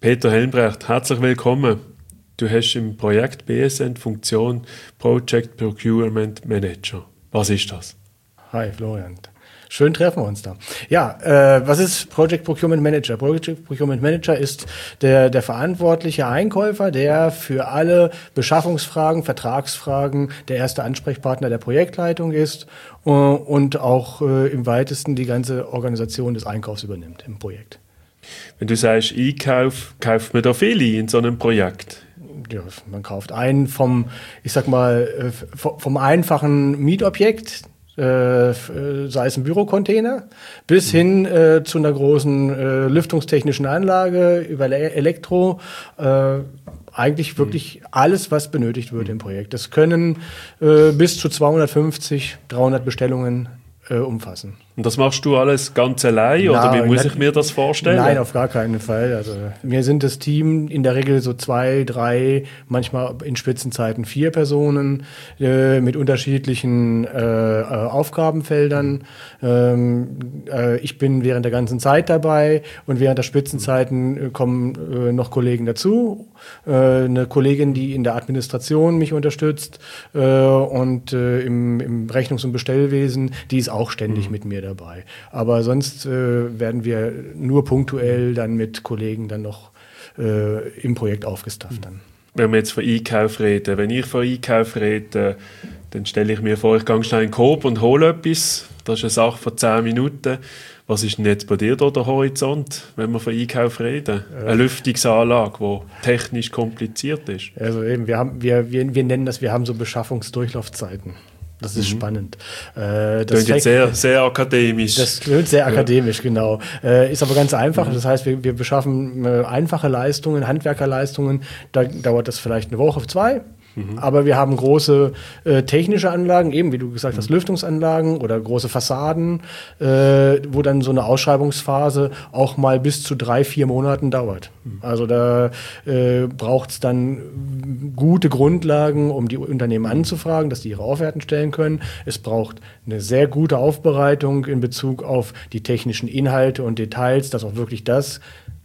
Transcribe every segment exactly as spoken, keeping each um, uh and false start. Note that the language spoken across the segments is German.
Peter Helmbrecht, herzlich willkommen. Du hast im Projekt B S N die Funktion Project Procurement Manager. Was ist das? Hi Florian. Schön treffen wir uns da. Ja, äh, was ist Project Procurement Manager? Project Procurement Manager ist der, der verantwortliche Einkäufer, der für alle Beschaffungsfragen, Vertragsfragen der erste Ansprechpartner der Projektleitung ist äh, und auch äh, im weitesten die ganze Organisation des Einkaufs übernimmt im Projekt. Wenn du sagst Einkauf, kauft man da viele in so einem Projekt? Ja, man kauft ein vom, ich sag mal, äh, vom einfachen Mietobjekt, Äh, sei es ein Bürocontainer, bis hin äh, zu einer großen äh, lüftungstechnischen Anlage, über Le- Elektro, äh, eigentlich wirklich alles, was benötigt wird im Projekt. Das können äh, bis zu zweihundertfünfzig, dreihundert Bestellungen äh, umfassen. Und das machst du alles ganz allein, oder Nein, wie muss nein, ich mir das vorstellen? Nein, auf gar keinen Fall. Also wir sind das Team in der Regel so zwei, drei, manchmal in Spitzenzeiten vier Personen äh, mit unterschiedlichen äh, Aufgabenfeldern. Ähm, äh, ich bin während der ganzen Zeit dabei und während der Spitzenzeiten äh, kommen äh, noch Kollegen dazu. Äh, eine Kollegin, die in der Administration mich unterstützt äh, und äh, im, im Rechnungs- und Bestellwesen, die ist auch ständig mhm. mit mir dabei. Aber sonst äh, werden wir nur punktuell dann mit Kollegen dann noch äh, im Projekt aufgestafft. Dann. Wenn wir jetzt von Einkauf reden, wenn ich von Einkauf rede, dann stelle ich mir vor, ich gehe schnell in den Coop und hole etwas. Das ist eine Sache von zehn Minuten. Was ist denn jetzt bei dir da der Horizont, wenn wir von Einkauf reden? Eine Lüftungsanlage, die technisch kompliziert ist. Also eben, wir, haben, wir, wir, wir nennen das, wir haben so Beschaffungsdurchlaufzeiten. Das ist mhm. spannend. Äh, das klingt jetzt sehr, sehr akademisch. Das klingt sehr akademisch, ja. genau. Äh, ist aber ganz einfach. Mhm. Das heißt, wir, wir beschaffen äh, einfache Leistungen, Handwerkerleistungen. Da dauert das vielleicht eine Woche, zwei. Mhm. Aber wir haben große äh, technische Anlagen, eben wie du gesagt hast, mhm. Lüftungsanlagen oder große Fassaden, äh, wo dann so eine Ausschreibungsphase auch mal bis zu drei, vier Monaten dauert. Mhm. Also da äh, braucht es dann gute Grundlagen, um die Unternehmen anzufragen, dass die ihre Offerten stellen können. Es braucht eine sehr gute Aufbereitung in Bezug auf die technischen Inhalte und Details, dass auch wirklich das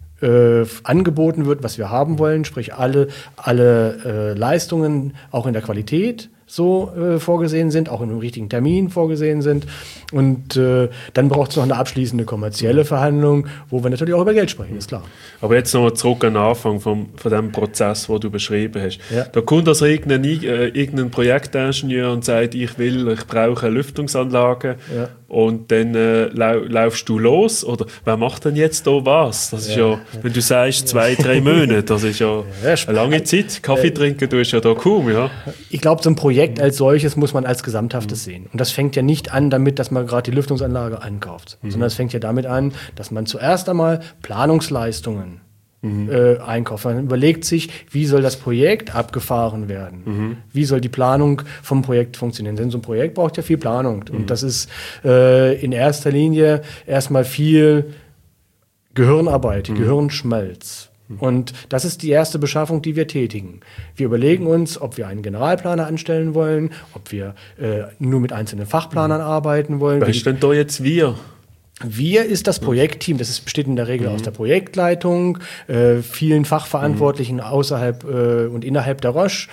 Äh, angeboten wird, was wir haben wollen, sprich alle, alle äh, Leistungen auch in der Qualität so äh, vorgesehen sind, auch in einem richtigen Termin vorgesehen sind. Und äh, dann braucht es noch eine abschließende kommerzielle Verhandlung, wo wir natürlich auch über Geld sprechen, ist klar. Aber jetzt noch zurück an den Anfang vom, von dem Prozess, den du beschrieben hast. Ja. Da kommt also irgendein, äh, irgendein Projektingenieur und sagt, ich will, ich brauche eine Lüftungsanlage. Ja. Und dann äh, lau laufst du los? Oder wer macht denn jetzt da was? Das ist ja, ja wenn du sagst, zwei, drei Monate, das ist ja, ja eine lange Zeit. Kaffee äh, trinken tust du ja da kaum, ja. Ich glaube, so ein Projekt als solches muss man als Gesamthaftes mhm. sehen. Und das fängt ja nicht an damit, dass man gerade die Lüftungsanlage ankauft, mhm. sondern es fängt ja damit an, dass man zuerst einmal Planungsleistungen Mhm. Äh, einkauft. Man überlegt sich, wie soll das Projekt abgefahren werden? Mhm. Wie soll die Planung vom Projekt funktionieren? Denn so ein Projekt braucht ja viel Planung. Mhm. Und das ist äh, in erster Linie erstmal viel Gehirnarbeit, mhm. Gehirnschmalz. Mhm. Und das ist die erste Beschaffung, die wir tätigen. Wir überlegen uns, ob wir einen Generalplaner anstellen wollen, ob wir äh, nur mit einzelnen Fachplanern mhm. arbeiten wollen. Wer ist denn da jetzt wir? Wir ist das Projektteam, das ist, besteht in der Regel mhm. aus der Projektleitung, äh, vielen Fachverantwortlichen mhm. außerhalb äh, und innerhalb der Roche.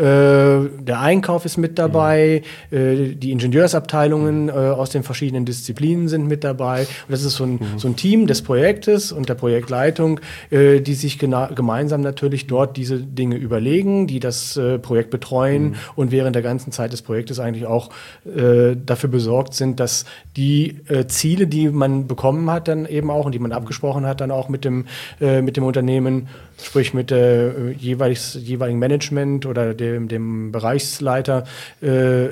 Äh, der Einkauf ist mit dabei, mhm. äh, die Ingenieursabteilungen äh, aus den verschiedenen Disziplinen sind mit dabei. Und das ist so ein, mhm. so ein Team des Projektes und der Projektleitung, äh, die sich gemeinsam natürlich dort diese Dinge überlegen, die das äh, Projekt betreuen mhm. und während der ganzen Zeit des Projektes eigentlich auch äh, dafür besorgt sind, dass die äh, Ziele, die man bekommen hat dann eben auch und die man abgesprochen hat dann auch mit dem äh, mit dem Unternehmen, sprich mit der äh, jeweils, jeweiligen Management oder dem, dem Bereichsleiter, äh,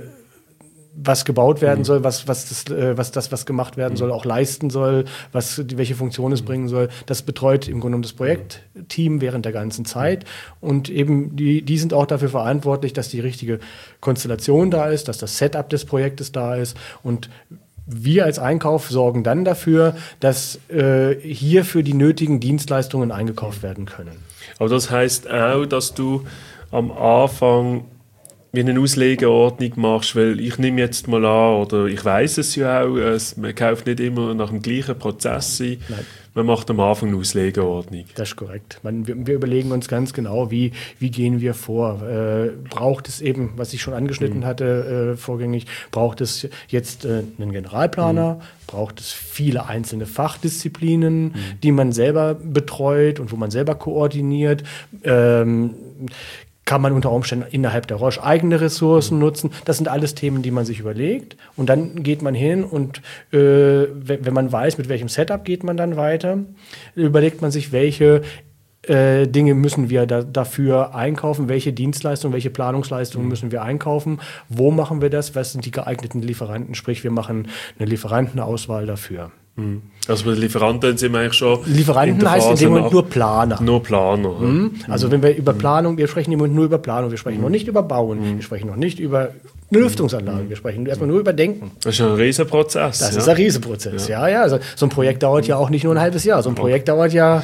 was gebaut werden mhm. soll, was, was, das, äh, was das, was gemacht werden mhm. soll, auch leisten soll, was, welche Funktion es mhm. bringen soll. Das betreut im Grunde genommen das Projektteam während der ganzen Zeit. Und eben die, die sind auch dafür verantwortlich, dass die richtige Konstellation da ist, dass das Setup des Projektes da ist. Und wir als Einkauf sorgen dann dafür, dass äh, hierfür die nötigen Dienstleistungen eingekauft werden können. Aber das heißt auch, dass du am Anfang wie eine Auslegeordnung machst, weil ich nehme jetzt mal an, oder ich weiß es ja auch, es, man kauft nicht immer nach dem gleichen Prozess ein. Nein. Man macht am Anfang eine Auslegeordnung. Das ist korrekt. Man, wir, wir überlegen uns ganz genau, wie, wie gehen wir vor. Äh, braucht es eben, was ich schon angeschnitten mhm. hatte äh, vorgängig, braucht es jetzt äh, einen Generalplaner, mhm. braucht es viele einzelne Fachdisziplinen, mhm. die man selber betreut und wo man selber koordiniert. Ähm, Kann man unter Umständen innerhalb der Roche eigene Ressourcen mhm. nutzen? Das sind alles Themen, die man sich überlegt. Und dann geht man hin und äh, wenn man weiß, mit welchem Setup geht man dann weiter, überlegt man sich, welche äh, Dinge müssen wir da, dafür einkaufen, welche Dienstleistungen, welche Planungsleistungen mhm. müssen wir einkaufen, wo machen wir das, was sind die geeigneten Lieferanten, sprich wir machen eine Lieferantenauswahl dafür. Mhm. Also bei den Lieferanten sind wir eigentlich schon. Lieferanten in heißt in dem Moment nur Planer. Nur Planer. Mhm. Also wenn wir über Planung, wir sprechen im Moment nur über Planung, wir sprechen mhm. noch nicht über Bauen, mhm. wir sprechen noch nicht über eine Lüftungsanlage, mhm. wir sprechen erstmal nur über Denken. Das ist ein Riesenprozess. Das ja. ist ein Riesenprozess, ja, ja. ja. Also so ein Projekt dauert ja auch nicht nur ein halbes Jahr. So ein Projekt dauert ja,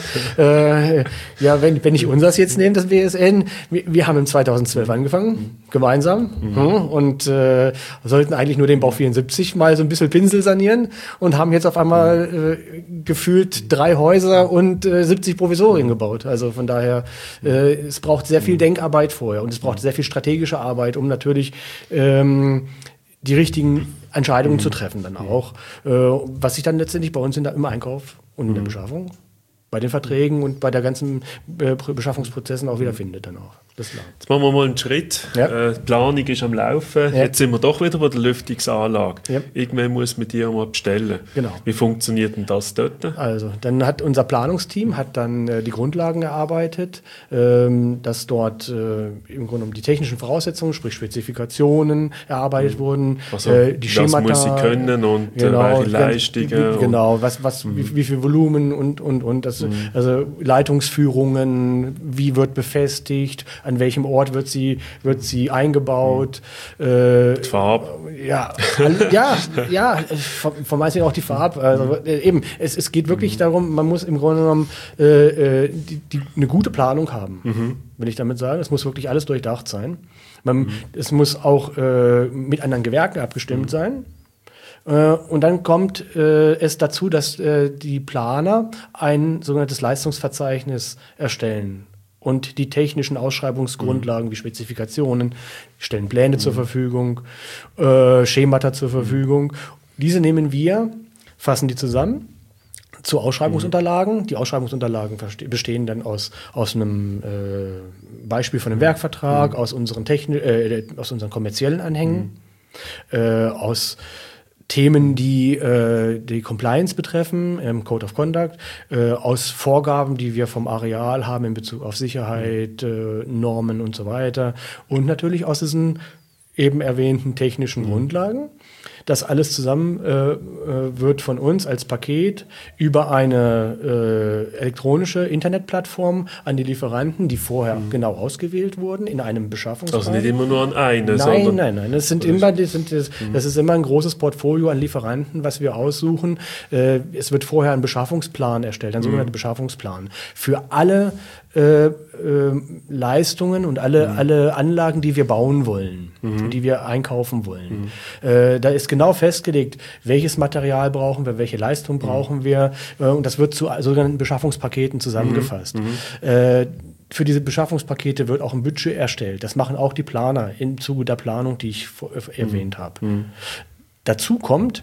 äh, ja, wenn, wenn ich unseres jetzt nehme, das W S N, wir, wir haben im zweitausendzwölf angefangen, mhm. gemeinsam, mhm. und äh, sollten eigentlich nur den Bau vierundsiebzig mal so ein bisschen Pinsel sanieren und haben jetzt auf einmal äh, gefühlt drei Häuser und äh, siebzig Provisorien gebaut. Also von daher, äh, es braucht sehr viel Denkarbeit vorher und es braucht sehr viel strategische Arbeit, um natürlich ähm, die richtigen Entscheidungen mhm. zu treffen dann auch. Äh, was sich dann letztendlich bei uns in der, im Einkauf und in mhm. der Beschaffung, bei den Verträgen und bei der ganzen äh, Beschaffungsprozessen auch wiederfindet dann auch. Das Jetzt machen wir mal einen Schritt. Ja. Äh, die Planung ist am Laufen. Ja. Jetzt sind wir doch wieder bei der Lüftungsanlage. Ja. Irgendwann muss man die mal bestellen. Genau. Wie funktioniert denn das dort? Also, dann hat unser Planungsteam hat dann äh, die Grundlagen erarbeitet, ähm, dass dort äh, im Grunde genommen die technischen Voraussetzungen, sprich Spezifikationen erarbeitet mhm. wurden. Also, äh, die Schemata, was muss sie können und genau, äh, welche Leistungen. Genau, was, was, mhm. wie, wie viel Volumen und, und, und. Das, mhm. Also Leitungsführungen, wie wird befestigt, an welchem Ort wird sie, wird sie eingebaut. Mhm. Äh, die Farbe. Ja, ja, ja, von meisten auch die Farbe. Also äh, eben, es, es geht wirklich mhm. darum, man muss im Grunde genommen äh, die, die, eine gute Planung haben, mhm. will ich damit sagen. Es muss wirklich alles durchdacht sein. Man, mhm. Es muss auch äh, mit anderen Gewerken abgestimmt mhm. sein. Und dann kommt äh, es dazu, dass äh, die Planer ein sogenanntes Leistungsverzeichnis erstellen und die technischen Ausschreibungsgrundlagen mhm. wie Spezifikationen, stellen Pläne mhm. zur Verfügung, äh, Schemata zur Verfügung. Diese nehmen wir, fassen die zusammen zu Ausschreibungsunterlagen. Mhm. Die Ausschreibungsunterlagen bestehen dann aus, aus einem äh, Beispiel von einem Werkvertrag, mhm. aus, unseren Techni- äh, aus unseren kommerziellen Anhängen, mhm. äh, aus Themen, die äh, die Compliance betreffen, im Code of Conduct, äh, aus Vorgaben, die wir vom Areal haben in Bezug auf Sicherheit, äh, Normen und so weiter und natürlich aus diesen eben erwähnten technischen mhm. Grundlagen. Das alles zusammen äh, wird von uns als Paket über eine äh, elektronische Internetplattform an die Lieferanten, die vorher mhm. genau ausgewählt wurden, in einem Beschaffungsplan. Also nicht immer nur an eine, nein, sondern... Nein, nein, das sind immer, das, sind, das, mhm. das ist immer ein großes Portfolio an Lieferanten, was wir aussuchen. Äh, es wird vorher ein Beschaffungsplan erstellt, ein mhm. sogenannter Beschaffungsplan. Für alle Äh, äh, Leistungen und alle, mhm. alle Anlagen, die wir bauen wollen, mhm. die wir einkaufen wollen. Mhm. Äh, da ist genau festgelegt, welches Material brauchen wir, welche Leistung brauchen mhm. wir. Äh, und das wird zu sogenannten Beschaffungspaketen zusammengefasst. Mhm. Äh, für diese Beschaffungspakete wird auch ein Budget erstellt. Das machen auch die Planer im Zuge der Planung, die ich vor, äh, erwähnt habe. Mhm. Dazu kommt,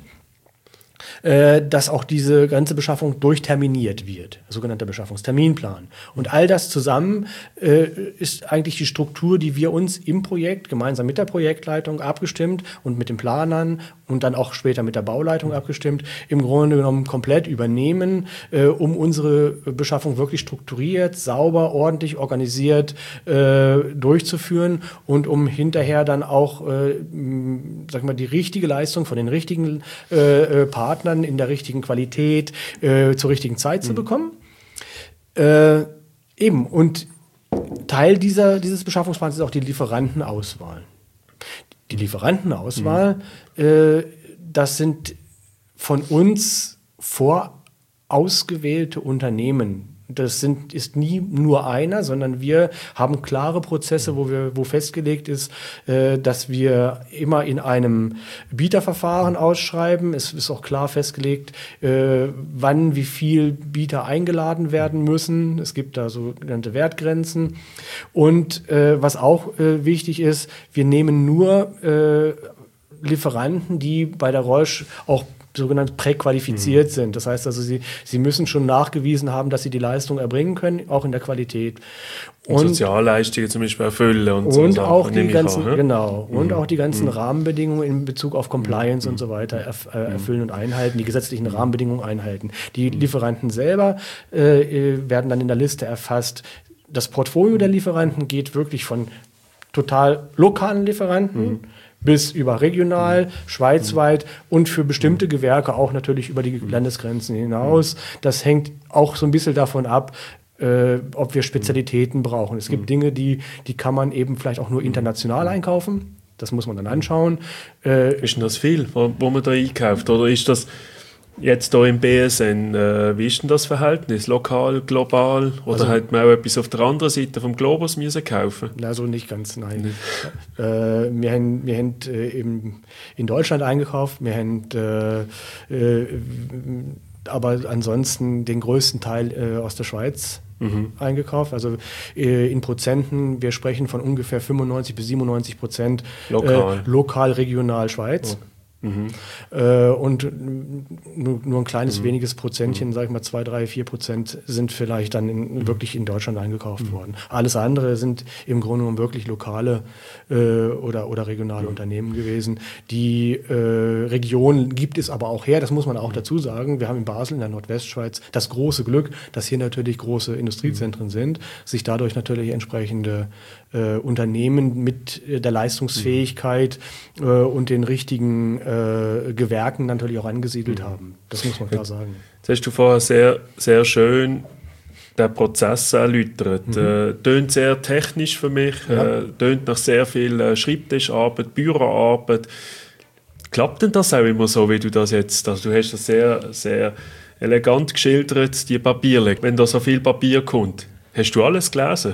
dass auch diese ganze Beschaffung durchterminiert wird, sogenannter Beschaffungsterminplan. Und all das zusammen äh, ist eigentlich die Struktur, die wir uns im Projekt gemeinsam mit der Projektleitung abgestimmt und mit den Planern und dann auch später mit der Bauleitung abgestimmt, im Grunde genommen komplett übernehmen, äh, um unsere Beschaffung wirklich strukturiert, sauber, ordentlich organisiert äh, durchzuführen und um hinterher dann auch äh, sag mal, die richtige Leistung von den richtigen äh, Partnern in der richtigen Qualität äh, zur richtigen Zeit mhm. zu bekommen. Äh, eben, und Teil dieser, dieses Beschaffungsplans ist auch die Lieferantenauswahl. Die Lieferantenauswahl, mhm. äh, das sind von uns vorausgewählte Unternehmen, das sind, ist nie nur einer, sondern wir haben klare Prozesse, wo wir, wo festgelegt ist, äh, dass wir immer in einem Bieterverfahren ausschreiben. Es ist auch klar festgelegt, äh, wann wie viel Bieter eingeladen werden müssen. Es gibt da sogenannte Wertgrenzen. Und äh, was auch äh, wichtig ist, wir nehmen nur äh, Lieferanten, die bei der Roche auch sogenannt präqualifiziert mhm. sind. Das heißt also, sie, sie müssen schon nachgewiesen haben, dass sie die Leistung erbringen können, auch in der Qualität. Und, und Sozialleistungen zum Beispiel erfüllen und, und so auch die ganzen, an, genau, mhm. und auch die ganzen mhm. Rahmenbedingungen in Bezug auf Compliance mhm. und so weiter erf äh, erfüllen und einhalten, die gesetzlichen mhm. Rahmenbedingungen einhalten. Die Lieferanten selber äh, werden dann in der Liste erfasst. Das Portfolio der Lieferanten geht wirklich von total lokalen Lieferanten mhm. bis über regional, mhm. schweizweit und für bestimmte Gewerke auch natürlich über die Landesgrenzen hinaus. Das hängt auch so ein bisschen davon ab, äh, ob wir Spezialitäten brauchen. Es gibt mhm. Dinge, die, die kann man eben vielleicht auch nur international einkaufen. Das muss man dann anschauen. Äh, ist denn das viel, wo, wo man da einkauft? Oder ist das jetzt hier im B S N, äh, wie ist denn das Verhältnis? Lokal, global? Oder also, hat man auch etwas auf der anderen Seite vom Globus müssen kaufen? Also nicht ganz, nein. äh, wir haben, wir haben äh, eben in Deutschland eingekauft, wir haben äh, äh, aber ansonsten den größten Teil äh, aus der Schweiz mhm. eingekauft. Also äh, in Prozenten, wir sprechen von ungefähr fünfundneunzig bis siebenundneunzig Prozent lokal, äh, lokal regional Schweiz. Oh. Mhm. Äh, und nur, nur ein kleines mhm. weniges Prozentchen, mhm. sag ich mal zwei, drei, vier Prozent sind vielleicht dann in, mhm. wirklich in Deutschland eingekauft mhm. worden. Alles andere sind im Grunde genommen wirklich lokale äh, oder, oder regionale mhm. Unternehmen gewesen. Die äh, Region gibt es aber auch her, das muss man auch mhm. dazu sagen. Wir haben in Basel, in der Nordwestschweiz, das große Glück, dass hier natürlich große Industriezentren mhm. sind, sich dadurch natürlich entsprechende äh, Unternehmen mit äh, der Leistungsfähigkeit mhm. äh, und den richtigen Äh, Gewerken natürlich auch angesiedelt mhm. haben. Das muss man klar sagen. Jetzt hast du vorher sehr, sehr schön den Prozess erläutert. Mhm. Äh, tönt sehr technisch für mich, ja. äh, tönt nach sehr viel äh, Schreibtischarbeit, Büroarbeit. Klappt denn das auch immer so, wie du das jetzt, also du hast das sehr, sehr elegant geschildert, die Papierle. Wenn da so viel Papier kommt, hast du alles gelesen?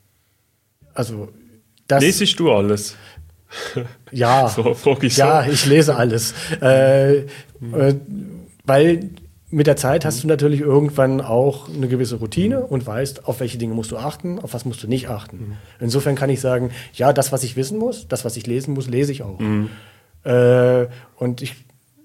Also, das... Lesest du alles? Ja, so, frag ich ja, so. ich lese alles. Äh, mhm. äh, weil mit der Zeit hast du natürlich irgendwann auch eine gewisse Routine und weißt, auf welche Dinge musst du achten, auf was musst du nicht achten. Mhm. Insofern kann ich sagen, ja, das, was ich wissen muss, das, was ich lesen muss, lese ich auch. Mhm. Äh, und ich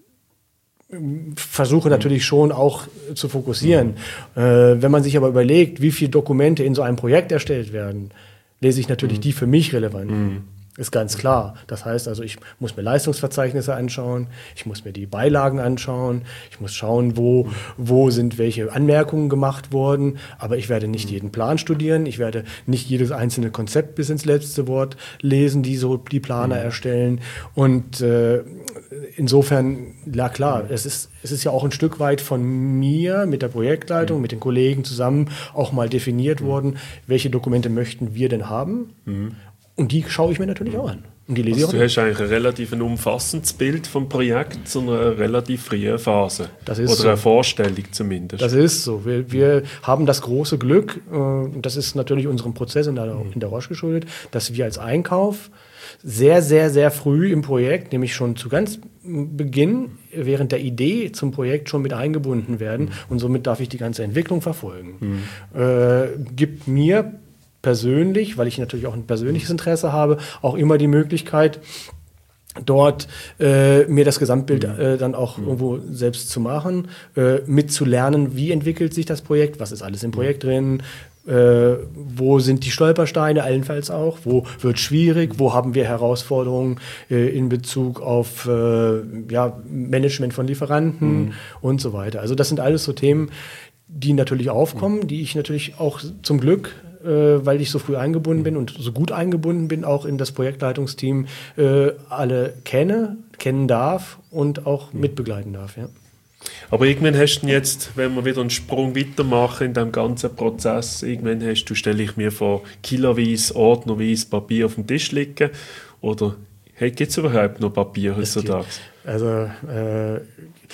versuche natürlich schon auch zu fokussieren. Mhm. Äh, wenn man sich aber überlegt, wie viele Dokumente in so einem Projekt erstellt werden, lese ich natürlich mhm. die für mich relevanten. Mhm. Ist ganz klar. Das heißt also, ich muss mir Leistungsverzeichnisse anschauen, ich muss mir die Beilagen anschauen, ich muss schauen, wo, wo sind welche Anmerkungen gemacht worden, aber ich werde nicht jeden Plan studieren, ich werde nicht jedes einzelne Konzept bis ins letzte Wort lesen, die so die Planer erstellen. Und äh, insofern, ja klar, es ist, es ist ja auch ein Stück weit von mir mit der Projektleitung, mit den Kollegen zusammen auch mal definiert worden, welche Dokumente möchten wir denn haben. Mhm. Und die schaue ich mir natürlich auch an. Und die lese also ich auch du hast eigentlich ein relativ ein umfassendes Bild vom Projekt zu einer relativ frühen Phase. Das ist Oder so. Eine Vorstellung zumindest. Das ist so. Wir, wir haben das große Glück, äh, das ist natürlich unserem Prozess in der, in der Roche geschuldet, dass wir als Einkauf sehr, sehr, sehr früh im Projekt, nämlich schon zu ganz Beginn, während der Idee zum Projekt schon mit eingebunden werden. Mhm. Und somit darf ich die ganze Entwicklung verfolgen. Mhm. Äh, gibt mir persönlich, weil ich natürlich auch ein persönliches Interesse habe, auch immer die Möglichkeit, dort äh, mir das Gesamtbild äh, dann auch mhm. irgendwo selbst zu machen, äh, mitzulernen, wie entwickelt sich das Projekt, was ist alles im Projekt drin, äh, wo sind die Stolpersteine allenfalls auch, wo wird schwierig, wo haben wir Herausforderungen äh, in Bezug auf äh, ja, Management von Lieferanten mhm. und so weiter. Also das sind alles so Themen, die natürlich aufkommen, die ich natürlich auch zum Glück, äh, weil ich so früh eingebunden bin und so gut eingebunden bin, auch in das Projektleitungsteam, äh, alle kenne, kennen darf und auch mitbegleiten darf. Ja. Aber irgendwann hast du jetzt, wenn wir wieder einen Sprung weitermachen in diesem ganzen Prozess, irgendwann hast du, stelle ich mir vor, kiloweise, ordnerweise Papier auf dem Tisch liegen. Oder hey, gibt es überhaupt noch Papier heutzutage? Also äh,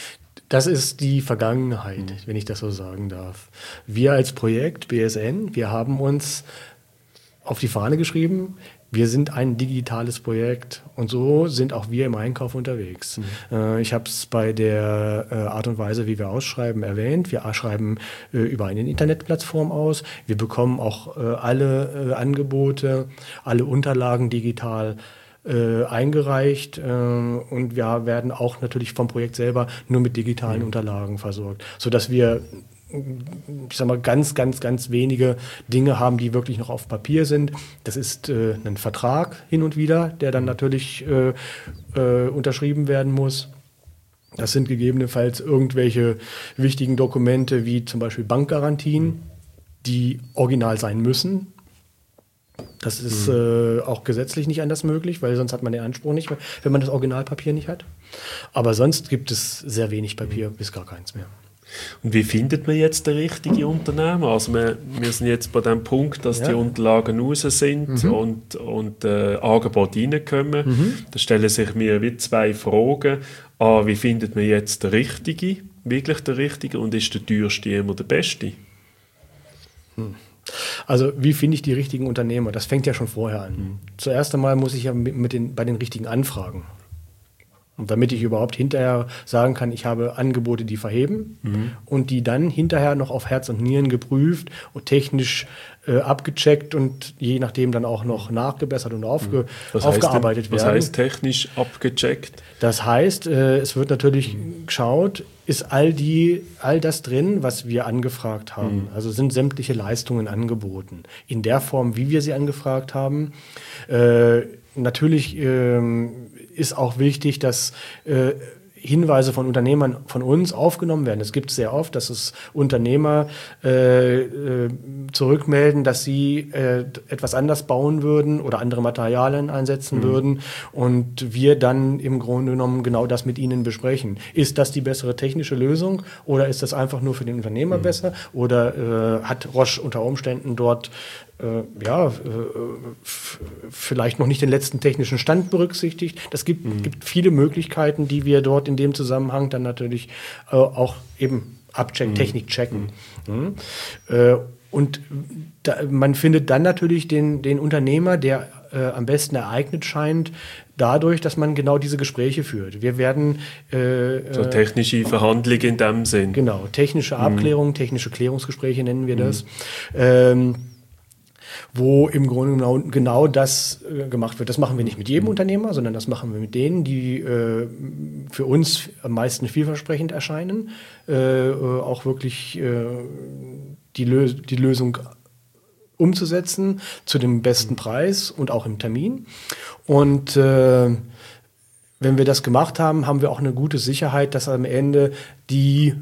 Das ist die Vergangenheit, mhm. wenn ich das so sagen darf. Wir als Projekt B S N, wir haben uns auf die Fahne geschrieben, wir sind ein digitales Projekt und so sind auch wir im Einkauf unterwegs. Mhm. Äh, ich habe es bei der äh, Art und Weise, wie wir ausschreiben, erwähnt. Wir schreiben äh, über eine Internetplattform aus. Wir bekommen auch äh, alle äh, Angebote, alle Unterlagen digital äh, eingereicht äh, und wir werden auch natürlich vom Projekt selber nur mit digitalen mhm. Unterlagen versorgt, sodass wir ich sag mal, ganz, ganz, ganz wenige Dinge haben, die wirklich noch auf Papier sind. Das ist äh, ein Vertrag hin und wieder, der dann natürlich äh, äh, unterschrieben werden muss. Das sind gegebenenfalls irgendwelche wichtigen Dokumente, wie zum Beispiel Bankgarantien, die original sein müssen. Das ist mhm. äh, auch gesetzlich nicht anders möglich, weil sonst hat man den Anspruch nicht, wenn man das Originalpapier nicht hat. Aber sonst gibt es sehr wenig Papier, bis gar keins mehr. Und wie findet man jetzt den richtigen Unternehmer? Also wir, wir sind jetzt bei dem Punkt, dass ja. die Unterlagen raus sind mhm. und, und äh, Angebote reinkommen. Mhm. Da stellen sich mir wie zwei Fragen. A, wie findet man jetzt den richtigen, wirklich den richtigen, und ist der teuerste immer der beste? Hm. Also wie finde ich die richtigen Unternehmer? Das fängt ja schon vorher an. Mhm. Zuerst einmal muss ich ja mit, mit den, bei den richtigen anfragen. Und damit ich überhaupt hinterher sagen kann, ich habe Angebote, die verheben mhm. und die dann hinterher noch auf Herz und Nieren geprüft und technisch äh, abgecheckt und je nachdem dann auch noch nachgebessert und aufge, was aufgearbeitet denn, was werden. Was heißt technisch abgecheckt? Das heißt, äh, es wird natürlich mhm. geschaut, ist all, die, all das drin, was wir angefragt haben. Mhm. Also sind sämtliche Leistungen angeboten. In der Form, wie wir sie angefragt haben. Äh, natürlich ähm, ist auch wichtig, dass äh, Hinweise von Unternehmern von uns aufgenommen werden. Es gibt sehr oft, dass es Unternehmer äh, äh, zurückmelden, dass sie äh, etwas anders bauen würden oder andere Materialien einsetzen mhm. würden und wir dann im Grunde genommen genau das mit ihnen besprechen. Ist das die bessere technische Lösung oder ist das einfach nur für den Unternehmer mhm. besser oder äh, hat Roche unter Umständen dort Äh, ja, äh, f- vielleicht noch nicht den letzten technischen Stand berücksichtigt. Das gibt, mhm. gibt viele Möglichkeiten, die wir dort in dem Zusammenhang dann natürlich äh, auch eben abchecken, mhm. Technik checken. Mhm. Mhm. Äh, und da, man findet dann natürlich den, den Unternehmer, der äh, am besten ereignet scheint, dadurch, dass man genau diese Gespräche führt. Wir werden äh, so technische Verhandlungen in dem Sinn. Genau, technische Abklärungen, mhm. technische Klärungsgespräche nennen wir das. Mhm. Ähm, wo im Grunde genau, genau das äh, gemacht wird. Das machen wir nicht mit jedem Unternehmer, sondern das machen wir mit denen, die äh, für uns am meisten vielversprechend erscheinen, äh, äh, auch wirklich äh, die, Lö- die Lösung umzusetzen zu dem besten Preis und auch im Termin. Und äh, wenn wir das gemacht haben, haben wir auch eine gute Sicherheit, dass am Ende die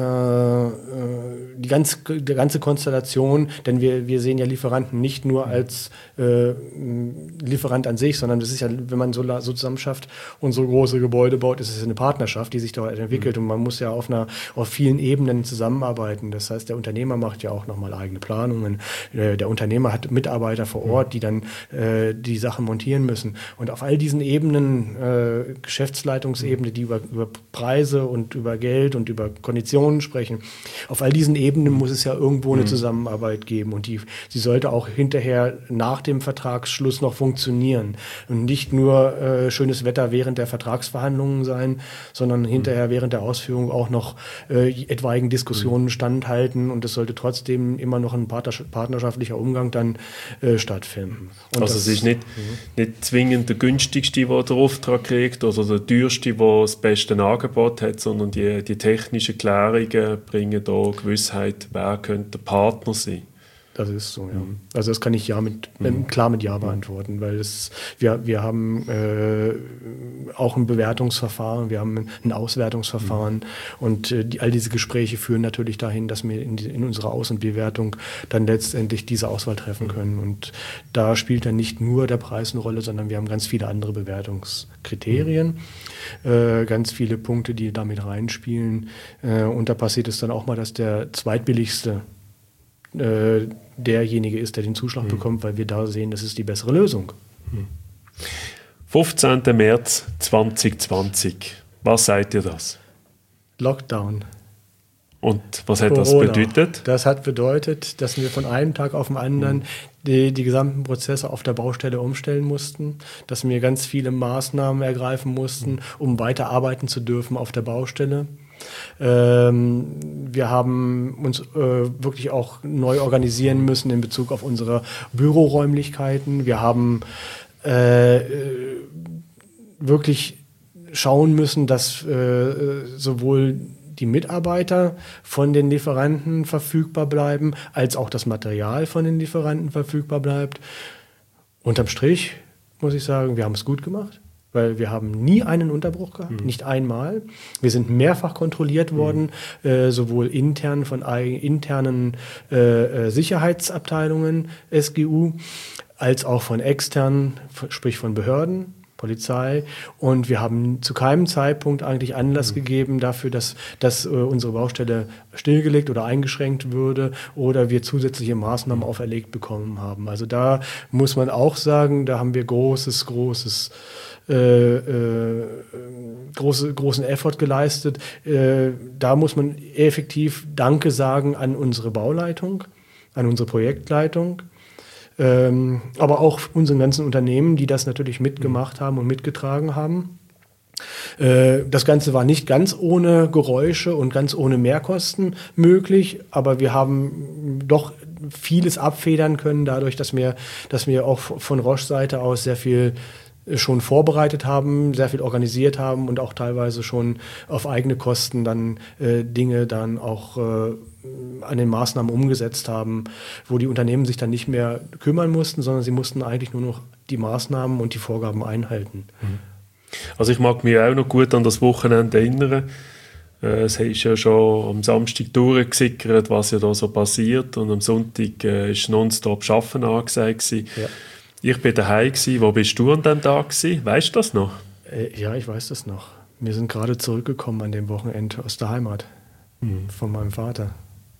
die ganze, die ganze Konstellation, denn wir, wir sehen ja Lieferanten nicht nur als äh, Lieferant an sich, sondern das ist ja, wenn man so, so zusammen schafft und so große Gebäude baut, ist es eine Partnerschaft, die sich da entwickelt mhm. und man muss ja auf, einer, auf vielen Ebenen zusammenarbeiten. Das heißt, der Unternehmer macht ja auch nochmal eigene Planungen. Äh, der Unternehmer hat Mitarbeiter vor Ort, die dann äh, die Sachen montieren müssen. Und auf all diesen Ebenen, äh, Geschäftsleitungsebene, die über, über Preise und über Geld und über Konditionen sprechen. Auf all diesen Ebenen muss es ja irgendwo eine Zusammenarbeit geben und die, sie sollte auch hinterher nach dem Vertragsschluss noch funktionieren und nicht nur äh, schönes Wetter während der Vertragsverhandlungen sein, sondern hinterher während der Ausführung auch noch äh, etwaigen Diskussionen standhalten und es sollte trotzdem immer noch ein partnerschaftlicher Umgang dann äh, stattfinden. Und also es ist nicht, nicht zwingend der günstigste, der den Auftrag kriegt oder der teuerste, der das beste Angebot hat, sondern die, die technische Klärung bringen da Gewissheit, wer könnte der Partner sein. Das ist so, ja. Mhm. Also das kann ich ja mit, mhm. klar mit Ja beantworten, weil es, wir, wir haben äh, auch ein Bewertungsverfahren, wir haben ein Auswertungsverfahren mhm. und äh, die, all diese Gespräche führen natürlich dahin, dass wir in, die, in unserer Aus- und Bewertung dann letztendlich diese Auswahl treffen können. Und da spielt dann nicht nur der Preis eine Rolle, sondern wir haben ganz viele andere Bewertungskriterien, mhm. äh, ganz viele Punkte, die damit reinspielen. Äh, und da passiert es dann auch mal, dass der zweitbilligste äh, derjenige ist, der den Zuschlag mhm. bekommt, weil wir da sehen, das ist die bessere Lösung. Mhm. fünfzehnten März zweitausendzwanzig. Was sagt ihr das? Lockdown. Und was hat Corona. das bedeutet? Das hat bedeutet, dass wir von einem Tag auf den anderen die, die gesamten Prozesse auf der Baustelle umstellen mussten, dass wir ganz viele Maßnahmen ergreifen mussten, um weiter arbeiten zu dürfen auf der Baustelle. Ähm, wir haben uns äh, wirklich auch neu organisieren müssen in Bezug auf unsere Büroräumlichkeiten. Wir haben äh, wirklich schauen müssen, dass äh, sowohl die Mitarbeiter von den Lieferanten verfügbar bleiben, als auch das Material von den Lieferanten verfügbar bleibt. Unterm Strich muss ich sagen, wir haben es gut gemacht, weil wir haben nie einen Unterbruch gehabt, mhm. nicht einmal. Wir sind mehrfach kontrolliert worden, mhm. äh, sowohl intern von internen äh, Sicherheitsabteilungen S G U, als auch von externen, sprich von Behörden, Polizei, und wir haben zu keinem Zeitpunkt eigentlich Anlass mhm. gegeben dafür, dass, dass äh, unsere Baustelle stillgelegt oder eingeschränkt würde oder wir zusätzliche Maßnahmen mhm. auferlegt bekommen haben. Also da muss man auch sagen, da haben wir großes, großes Äh, äh, große, großen Effort geleistet. Äh, da muss man effektiv Danke sagen an unsere Bauleitung, an unsere Projektleitung, ähm, aber auch unseren ganzen Unternehmen, die das natürlich mitgemacht haben und mitgetragen haben. Äh, das Ganze war nicht ganz ohne Geräusche und ganz ohne Mehrkosten möglich, aber wir haben doch vieles abfedern können, dadurch, dass wir, dass wir auch von Roche-Seite aus sehr viel schon vorbereitet haben, sehr viel organisiert haben und auch teilweise schon auf eigene Kosten dann äh, Dinge dann auch äh, an den Maßnahmen umgesetzt haben, wo die Unternehmen sich dann nicht mehr kümmern mussten, sondern sie mussten eigentlich nur noch die Maßnahmen und die Vorgaben einhalten. Also ich mag mich auch noch gut an das Wochenende erinnern. Äh, es ist ja schon am Samstag durchgesickert, was ja da so passiert, und am Sonntag äh, ist nonstop Arbeiten angesagt. Ja. Ich war daheim. Wo bist du an dem Tag? Weißt du das noch? Äh, ja, ich weiß das noch. Wir sind gerade zurückgekommen an dem Wochenende aus der Heimat mhm. von meinem Vater.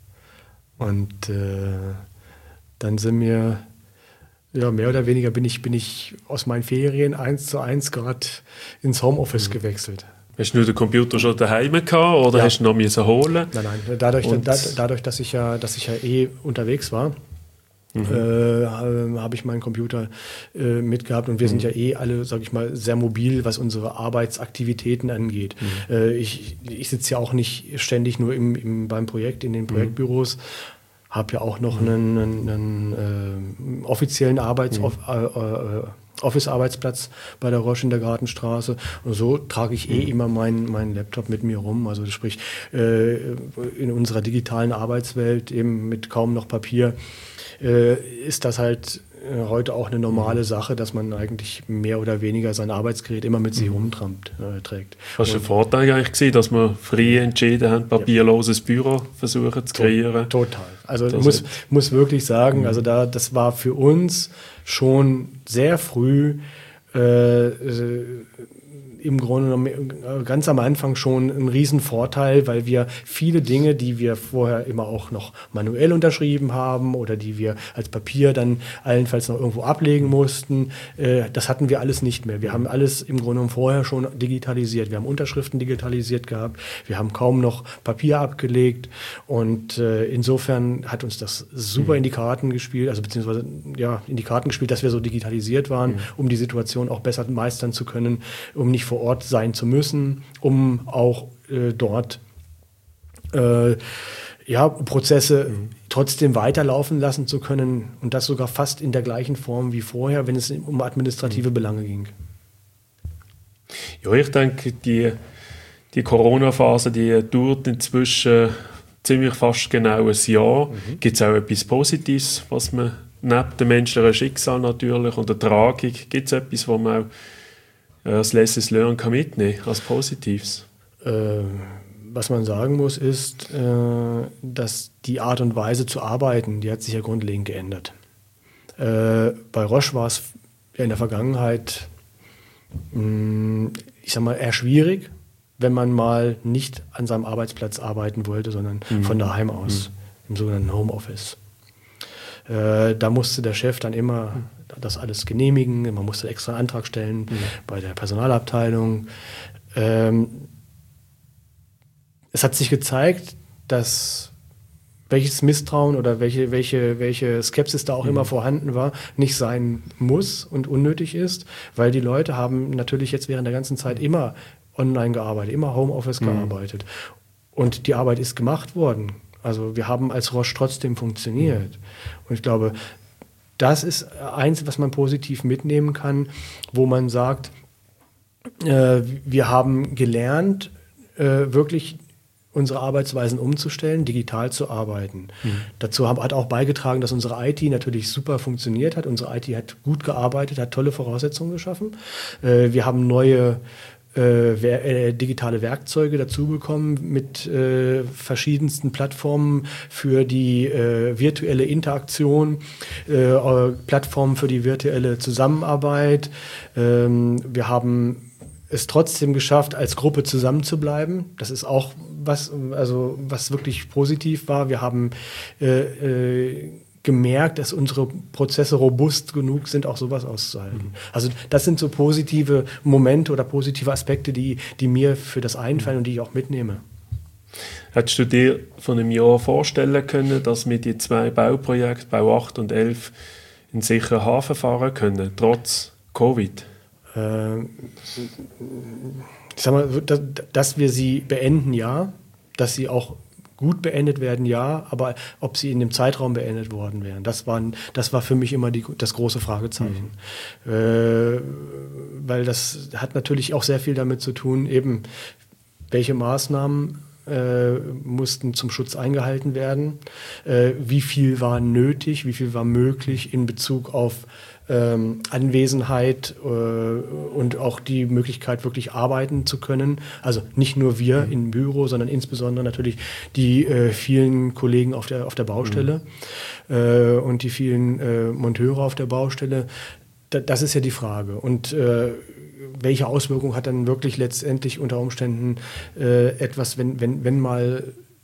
Und äh, dann sind wir, ja, mehr oder weniger bin ich, bin ich aus meinen Ferien eins zu eins gerade ins Homeoffice mhm. gewechselt. Hast du nur den Computer schon daheim gehabt oder ja. hast du noch müssen holen? Nein, nein. Dadurch, da, dadurch dass, ich ja, dass ich ja eh unterwegs war, Mhm. Äh, habe ich meinen Computer äh, mitgehabt, und wir mhm. sind ja eh alle, sage ich mal, sehr mobil, was unsere Arbeitsaktivitäten angeht. Mhm. Äh, ich ich sitze ja auch nicht ständig nur im, im, beim Projekt, in den Projektbüros, mhm. habe ja auch noch mhm. einen, einen, einen äh, offiziellen Arbeits- mhm. äh, äh, Office-Arbeitsplatz bei der Roche in der Gartenstraße, und so trage ich eh mhm. immer meinen meinen Laptop mit mir rum, also sprich äh, in unserer digitalen Arbeitswelt eben mit kaum noch Papier äh, ist das halt äh, heute auch eine normale mhm. Sache, dass man eigentlich mehr oder weniger sein Arbeitsgerät immer mit sich rumtrampt, äh, trägt. Was war der Vorteil eigentlich gewesen, dass wir frei entschieden haben, papierloses ja. Büro versuchen zu kreieren? Total. Also ich muss, muss wirklich sagen, mhm. also da, das war für uns schon sehr früh äh, äh, im Grunde genommen ganz am Anfang schon ein Riesenvorteil, weil wir viele Dinge, die wir vorher immer auch noch manuell unterschrieben haben oder die wir als Papier dann allenfalls noch irgendwo ablegen mussten, äh, das hatten wir alles nicht mehr. Wir haben alles im Grunde genommen vorher schon digitalisiert. Wir haben Unterschriften digitalisiert gehabt. Wir haben kaum noch Papier abgelegt, und äh, insofern hat uns das super in die Karten gespielt, also beziehungsweise ja, in die Karten gespielt, dass wir so digitalisiert waren, mhm. um die Situation auch besser meistern zu können, um nicht vor Ort sein zu müssen, um auch äh, dort äh, ja, Prozesse mhm. trotzdem weiterlaufen lassen zu können, und das sogar fast in der gleichen Form wie vorher, wenn es um administrative mhm. Belange ging. Ja, ich denke, die, die Corona-Phase, die dauert inzwischen ziemlich fast genau ein Jahr. Mhm. Gibt es auch etwas Positives, was man neben dem menschlichen Schicksal natürlich und der Tragik, gibt es etwas, wo man auch als Lessons Learned kann mitnehmen, als Positives? Äh, was man sagen muss, ist, äh, dass die Art und Weise zu arbeiten, die hat sich ja grundlegend geändert. Äh, bei Roche war es in der Vergangenheit, mh, ich sag mal, eher schwierig, wenn man mal nicht an seinem Arbeitsplatz arbeiten wollte, sondern mhm. von daheim aus, mhm. im sogenannten Homeoffice. Äh, da musste der Chef dann immer mhm. das alles genehmigen, man musste extra einen Antrag stellen mhm. bei der Personalabteilung. Ähm, es hat sich gezeigt, dass welches Misstrauen oder welche, welche, welche Skepsis da auch mhm. immer vorhanden war, nicht sein muss und unnötig ist, weil die Leute haben natürlich jetzt während der ganzen Zeit immer online gearbeitet, immer Homeoffice mhm. gearbeitet. Und die Arbeit ist gemacht worden. Also wir haben als Roche trotzdem funktioniert. Mhm. Und ich glaube, das ist eins, was man positiv mitnehmen kann, wo man sagt, äh, wir haben gelernt, äh, wirklich unsere Arbeitsweisen umzustellen, digital zu arbeiten. Mhm. Dazu hat auch beigetragen, dass unsere I T natürlich super funktioniert hat. Unsere I T hat gut gearbeitet, hat tolle Voraussetzungen geschaffen. Äh, wir haben neue äh, wer, äh, digitale Werkzeuge dazu bekommen mit äh, verschiedensten Plattformen für die äh, virtuelle Interaktion, äh, Plattformen für die virtuelle Zusammenarbeit. Ähm, wir haben es trotzdem geschafft, als Gruppe zusammenzubleiben. Das ist auch was, also was wirklich positiv war. Wir haben äh, äh, gemerkt, dass unsere Prozesse robust genug sind, auch sowas auszuhalten. Mhm. Also das sind so positive Momente oder positive Aspekte, die, die mir für das einfallen und die ich auch mitnehme. Hättest du dir von einem Jahr vorstellen können, dass wir die zwei Bauprojekte, Bau acht und elf, in sicheren Hafen fahren können, trotz Covid? Ich sag mal, dass, dass wir sie beenden, ja. Dass sie auch gut beendet werden, ja. Aber ob sie in dem Zeitraum beendet worden wären, das war, das war für mich immer die, das große Fragezeichen. Mhm. Äh, weil das hat natürlich auch sehr viel damit zu tun, eben welche Maßnahmen äh, mussten zum Schutz eingehalten werden, äh, wie viel war nötig, wie viel war möglich in Bezug auf Ähm, Anwesenheit äh, und auch die Möglichkeit, wirklich arbeiten zu können. Also nicht nur wir mhm. im Büro, sondern insbesondere natürlich die äh, vielen Kollegen auf der, auf der Baustelle mhm. äh, und die vielen äh, Monteure auf der Baustelle. Da, das ist ja die Frage. Und äh, welche Auswirkung hat dann wirklich letztendlich unter Umständen äh, etwas, wenn, wenn, wenn mal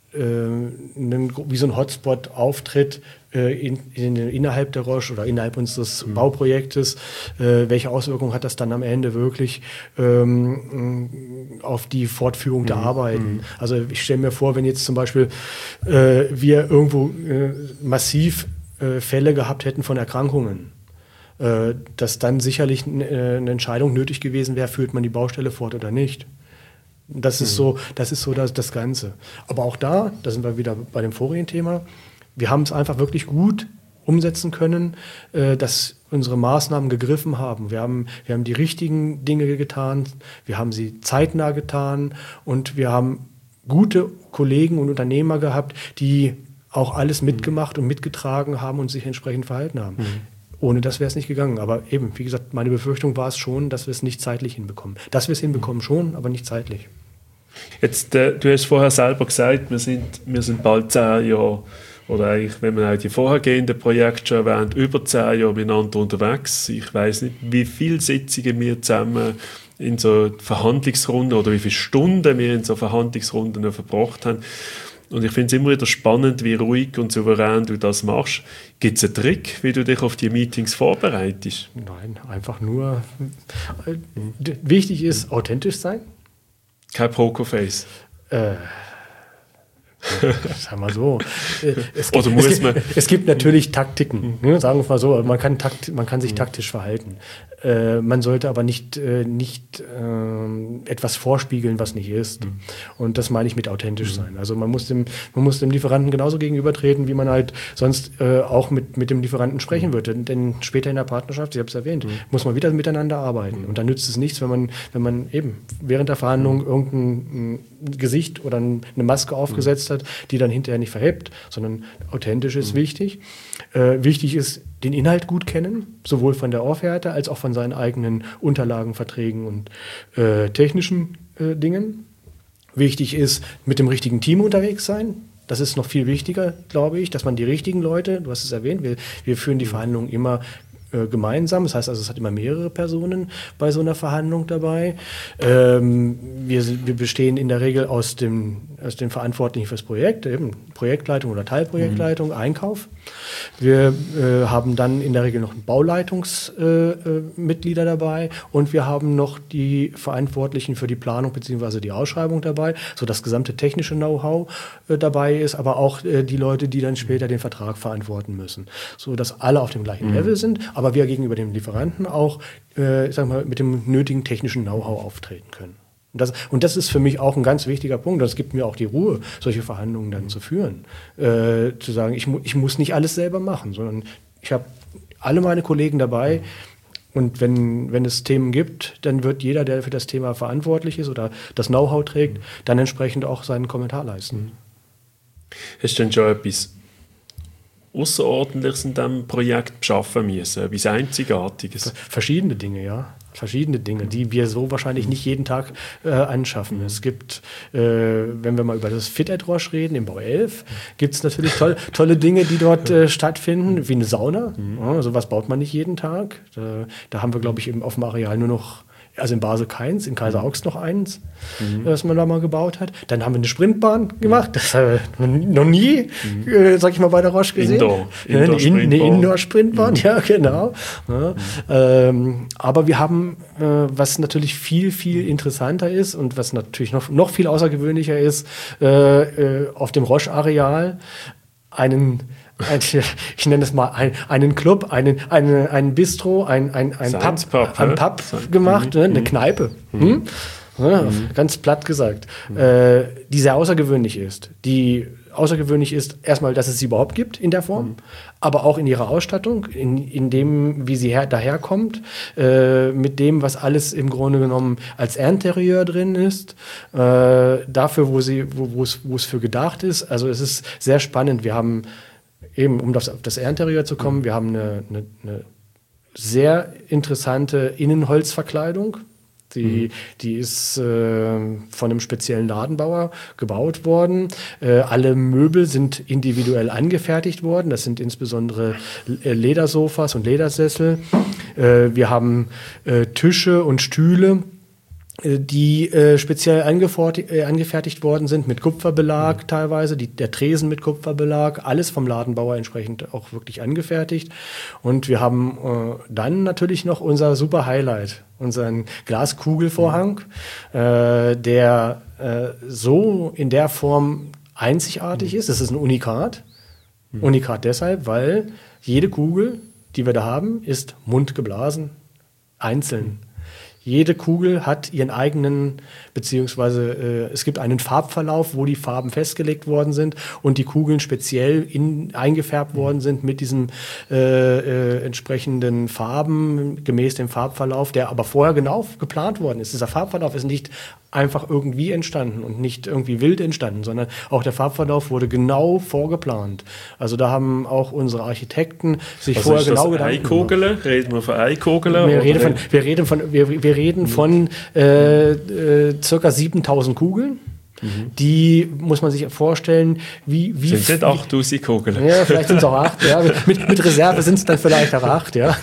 wie so ein Hotspot auftritt äh, in, in, innerhalb der Roche oder innerhalb unseres mhm. Bauprojektes, äh, welche Auswirkungen hat das dann am Ende wirklich ähm, auf die Fortführung mhm. der Arbeiten? Mhm. Also ich stelle mir vor, wenn jetzt zum Beispiel äh, wir irgendwo äh, massiv äh, Fälle gehabt hätten von Erkrankungen, äh, dass dann sicherlich äh, eine Entscheidung nötig gewesen wäre, führt man die Baustelle fort oder nicht. Das ist so, das ist so das, das Ganze. Aber auch da, da sind wir wieder bei dem vorigen Thema, wir haben es einfach wirklich gut umsetzen können, äh, dass unsere Maßnahmen gegriffen haben. Wir haben, wir haben die richtigen Dinge getan, wir haben sie zeitnah getan und wir haben gute Kollegen und Unternehmer gehabt, die auch alles mitgemacht und mitgetragen haben und sich entsprechend verhalten haben. Mhm. Ohne das wäre es nicht gegangen. Aber eben, wie gesagt, meine Befürchtung war es schon, dass wir es nicht zeitlich hinbekommen. Dass wir es hinbekommen schon, aber nicht zeitlich. Jetzt, äh, du hast vorher selber gesagt, wir sind, wir sind bald zehn Jahre, oder eigentlich, wenn man auch die vorhergehenden Projekte schon erwähnt, über zehn Jahre miteinander unterwegs. Ich weiss nicht, wie viele Sitzungen wir zusammen in so Verhandlungsrunden oder wie viele Stunden wir in so Verhandlungsrunden verbracht haben. Und ich finde es immer wieder spannend, wie ruhig und souverän du das machst. Gibt es einen Trick, wie du dich auf die Meetings vorbereitest? Nein, einfach nur äh, wichtig ist, authentisch sein. Kein Pokerface. Äh, sagen wir so. Es gibt, Oder muss es, man gibt, es gibt natürlich Taktiken, ne? Sagen wir mal so. Man kann, takt, man kann sich taktisch verhalten. Äh, man sollte aber nicht, äh, nicht äh, etwas vorspiegeln, was nicht ist. Mhm. Und das meine ich mit authentisch mhm. sein. Also man muss dem, man muss dem Lieferanten genauso gegenübertreten, wie man halt sonst äh, auch mit, mit dem Lieferanten sprechen mhm. würde. Denn später in der Partnerschaft, ich habe es erwähnt, mhm. muss man wieder miteinander arbeiten. Mhm. Und dann nützt es nichts, wenn man, wenn man eben während der Verhandlung mhm. irgendein Gesicht oder eine Maske aufgesetzt hat, die dann hinterher nicht verhebt, sondern authentisch ist mhm. wichtig. Äh, wichtig ist, den Inhalt gut kennen, sowohl von der Offerte als auch von seinen eigenen Unterlagen, Verträgen und äh, technischen äh, Dingen. Wichtig ist, mit dem richtigen Team unterwegs sein. Das ist noch viel wichtiger, glaube ich, dass man die richtigen Leute, du hast es erwähnt, wir, wir führen die Verhandlungen immer äh, gemeinsam. Das heißt also, es hat immer mehrere Personen bei so einer Verhandlung dabei. Ähm, wir, wir bestehen in der Regel aus dem, aus den Verantwortlichen fürs Projekt, eben Projektleitung oder Teilprojektleitung, mhm. Einkauf. Wir äh, haben dann in der Regel noch Bauleitungsmitglieder äh, äh, dabei und wir haben noch die Verantwortlichen für die Planung bzw. die Ausschreibung dabei, so das gesamte technische Know-how äh, dabei ist, aber auch äh, die Leute, die dann später den Vertrag verantworten müssen, so dass alle auf dem gleichen mhm. Level sind, aber wir gegenüber dem Lieferanten auch, äh, ich sag mal, mit dem nötigen technischen Know-how auftreten können. Und das, und das ist für mich auch ein ganz wichtiger Punkt. Das gibt mir auch die Ruhe, solche Verhandlungen dann zu führen. Äh, zu sagen, ich, mu- ich muss nicht alles selber machen, sondern ich habe alle meine Kollegen dabei. Und wenn, wenn es Themen gibt, dann wird jeder, der für das Thema verantwortlich ist oder das Know-how trägt, dann entsprechend auch seinen Kommentar leisten. Hast du denn schon etwas Außerordentliches in diesem Projekt beschaffen müssen? Etwas Einzigartiges? Verschiedene Dinge, ja. Verschiedene Dinge, die wir so wahrscheinlich nicht jeden Tag äh, anschaffen. Es gibt, äh, wenn wir mal über das Fit-Edrosch reden, im Bau elf, gibt es natürlich toll, tolle Dinge, die dort äh, stattfinden, wie eine Sauna. Ja, sowas baut man nicht jeden Tag. Da, da haben wir, glaube ich, eben auf dem Areal nur noch, also in Basel keins, in Kaiser Augst noch eins, mhm. was man da mal gebaut hat. Dann haben wir eine Sprintbahn gemacht, das haben wir noch nie, mhm. äh, sag ich mal, bei der Roche gesehen. Indoor. Indoor eine, eine Indoor-Sprintbahn, mhm. ja, genau. Ja, mhm. ähm, aber wir haben, äh, was natürlich viel, viel interessanter ist und was natürlich noch, noch viel außergewöhnlicher ist, äh, äh, auf dem Roche-Areal einen Ein, ich nenne es mal ein, einen Club, einen, einen, einen Bistro, ein, ein, ein Pub, Pub, ein Pub gemacht, mhm. ne, eine Kneipe. Mhm. Ja, mhm. Ganz platt gesagt. Mhm. Äh, die sehr außergewöhnlich ist. Die außergewöhnlich ist erstmal, dass es sie überhaupt gibt in der Form, mhm. aber auch in ihrer Ausstattung, in, in dem, wie sie her, daherkommt, äh, mit dem, was alles im Grunde genommen als Interieur drin ist, äh, dafür, wo sie, wo, wo es, wo es für gedacht ist. Also es ist sehr spannend. Wir haben eben, um das, auf das Interieur zu kommen, wir haben eine, eine, eine sehr interessante Innenholzverkleidung. Die, mhm. die ist äh, von einem speziellen Ladenbauer gebaut worden. Äh, alle Möbel sind individuell angefertigt worden. Das sind insbesondere Ledersofas und Ledersessel. Äh, wir haben äh, Tische und Stühle, die äh, speziell angefertigt, äh, angefertigt worden sind, mit Kupferbelag mhm. teilweise, die, der Tresen mit Kupferbelag, alles vom Ladenbauer entsprechend auch wirklich angefertigt. Und wir haben äh, dann natürlich noch unser super Highlight, unseren Glaskugelvorhang, mhm. äh, der äh, so in der Form einzigartig mhm. ist. Das ist ein Unikat. Mhm. Unikat deshalb, weil jede Kugel, die wir da haben, ist mundgeblasen, einzeln. Mhm. Jede Kugel hat ihren eigenen, beziehungsweise äh, es gibt einen Farbverlauf, wo die Farben festgelegt worden sind und die Kugeln speziell in, eingefärbt worden sind mit diesen äh, äh, entsprechenden Farben, gemäß dem Farbverlauf, der aber vorher genau geplant worden ist. Dieser Farbverlauf ist nicht einfach irgendwie entstanden und nicht irgendwie wild entstanden, sondern auch der Farbverlauf wurde genau vorgeplant. Also da haben auch unsere Architekten sich also vorher ist genau das Gedanken Eikogeln? gemacht. Reden wir von Eikogeln? Wir reden von, wir reden von, wir, wir reden von äh, äh, circa siebentausend Kugeln. Mhm. Die muss man sich vorstellen, wie... wie sind nicht achttausend Kugeln? Ja, vielleicht sind es auch acht. Ja. Mit, mit Reserve sind es dann vielleicht auch acht. Ja.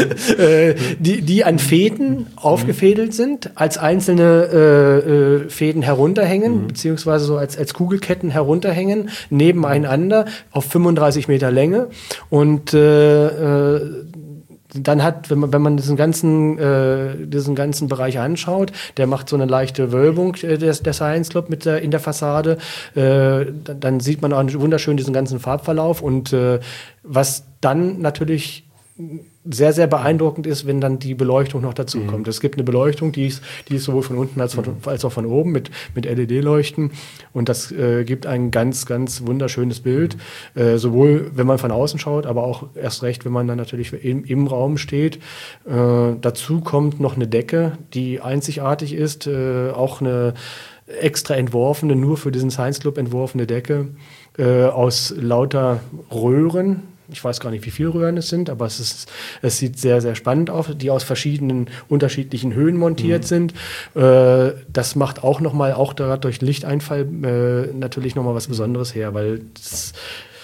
äh, die, die an Fäden aufgefädelt sind, als einzelne äh, äh, Fäden herunterhängen, mhm. beziehungsweise so als, als Kugelketten herunterhängen, nebeneinander auf fünfunddreißig Meter Länge. Und äh, äh, dann hat, wenn man, wenn man diesen ganzen, äh, diesen ganzen Bereich anschaut, der macht so eine leichte Wölbung, äh, der, der Science Club mit der, in der Fassade, äh, dann, dann sieht man auch wunderschön diesen ganzen Farbverlauf und äh, was dann natürlich sehr, sehr beeindruckend ist, wenn dann die Beleuchtung noch dazu kommt. Mhm. Es gibt eine Beleuchtung, die ist, die ist sowohl von unten als, von, mhm. als auch von oben mit, mit L E D-Leuchten und das äh, gibt ein ganz, ganz wunderschönes Bild, mhm. äh, sowohl wenn man von außen schaut, aber auch erst recht, wenn man dann natürlich im, im Raum steht. Äh, dazu kommt noch eine Decke, die einzigartig ist, äh, auch eine extra entworfene, nur für diesen Science Club entworfene Decke äh, aus lauter Röhren. Ich weiß gar nicht, wie viele Röhren es sind, aber es, ist, es sieht sehr, sehr spannend aus, die aus verschiedenen unterschiedlichen Höhen montiert mhm. sind. Äh, das macht auch nochmal, auch da durch Lichteinfall äh, natürlich nochmal was Besonderes her, weil das,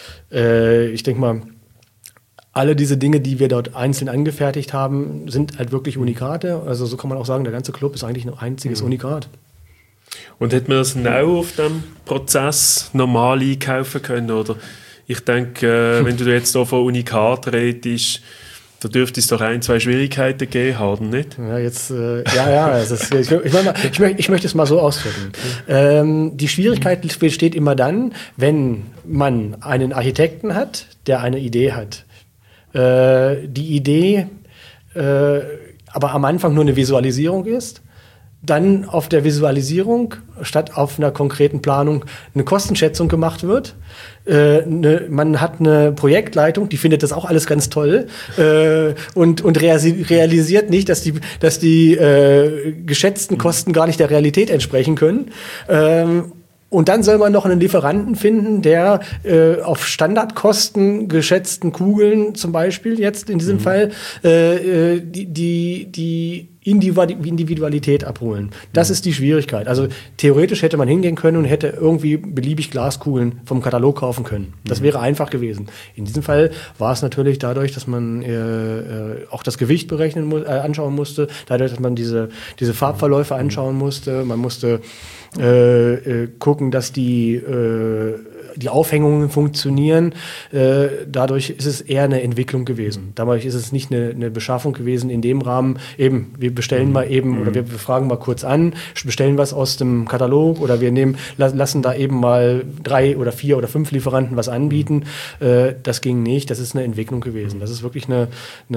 äh, ich denke mal, alle diese Dinge, die wir dort einzeln angefertigt haben, sind halt wirklich Unikate. Also so kann man auch sagen, der ganze Club ist eigentlich ein einziges mhm. Unikat. Und hätte man das genau auf dem Prozess normal einkaufen können, oder Ich denke, äh, wenn du jetzt so von Unikat redest, da dürfte es doch ein, zwei Schwierigkeiten geben haben, nicht? Ja, jetzt, äh, ja, ja, es ist, ich, ich, mal, ich, möchte, ich möchte es mal so ausdrücken. Ähm, die Schwierigkeit besteht immer dann, wenn man einen Architekten hat, der eine Idee hat. Äh, die Idee äh, aber am Anfang nur eine Visualisierung ist, dann auf der Visualisierung statt auf einer konkreten Planung eine Kostenschätzung gemacht wird. Äh, ne, man hat eine Projektleitung, die findet das auch alles ganz toll äh, und, und realisiert nicht, dass die, dass die äh, geschätzten Kosten gar nicht der Realität entsprechen können. Ähm, Und dann soll man noch einen Lieferanten finden, der äh, auf Standardkosten geschätzten Kugeln zum Beispiel jetzt in diesem mhm. Fall äh, die, die, die Individualität abholen. Das mhm. ist die Schwierigkeit. Also theoretisch hätte man hingehen können und hätte irgendwie beliebig Glaskugeln vom Katalog kaufen können. Das mhm. wäre einfach gewesen. In diesem Fall war es natürlich dadurch, dass man äh, äh, auch das Gewicht berechnen mu- äh, anschauen musste, dadurch, dass man diese, diese Farbverläufe anschauen musste. Man musste Äh, äh, gucken, dass die, äh, die Aufhängungen funktionieren. Äh, dadurch ist es eher eine Entwicklung gewesen. Dadurch ist es nicht eine, eine Beschaffung gewesen in dem Rahmen, eben, wir bestellen mal eben mhm. oder wir, wir fragen mal kurz an, bestellen was aus dem Katalog oder wir nehmen, la- lassen da eben mal drei oder vier oder fünf Lieferanten was anbieten. Äh, das ging nicht, das ist eine Entwicklung gewesen. Das ist wirklich eine,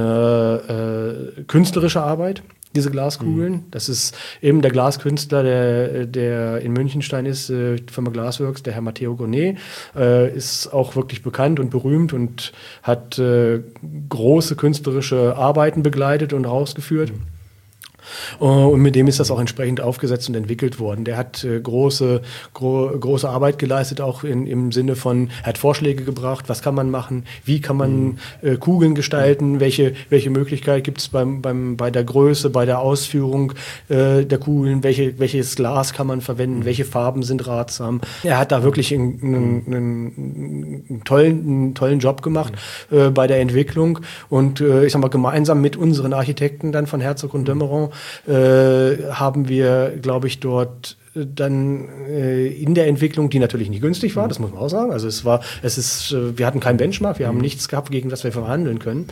eine äh, künstlerische Arbeit. Diese Glaskugeln. Mhm. Das ist eben der Glaskünstler, der, der in Münchenstein ist, äh, die Firma Glassworks, der Herr Matteo Gonet, äh, ist auch wirklich bekannt und berühmt und hat äh, große künstlerische Arbeiten begleitet und ausgeführt. Mhm. Und mit dem ist das auch entsprechend aufgesetzt und entwickelt worden. Der hat äh, große, gro- große Arbeit geleistet, auch in, im Sinne von, er hat Vorschläge gebracht, was kann man machen, wie kann man äh, Kugeln gestalten, welche, welche Möglichkeit gibt es beim, beim, bei der Größe, bei der Ausführung äh, der Kugeln, welche, welches Glas kann man verwenden, welche Farben sind ratsam. Er hat da wirklich einen, einen, einen, einen, tollen, einen tollen Job gemacht äh, bei der Entwicklung und äh, ich sag mal, gemeinsam mit unseren Architekten dann von Herzog und Dömeron Äh, haben wir, glaube ich, dort dann äh, in der Entwicklung, die natürlich nicht günstig war, das muss man auch sagen. Also es war, es ist, äh, wir hatten keinen Benchmark, wir haben nichts gehabt, gegen das wir verhandeln können.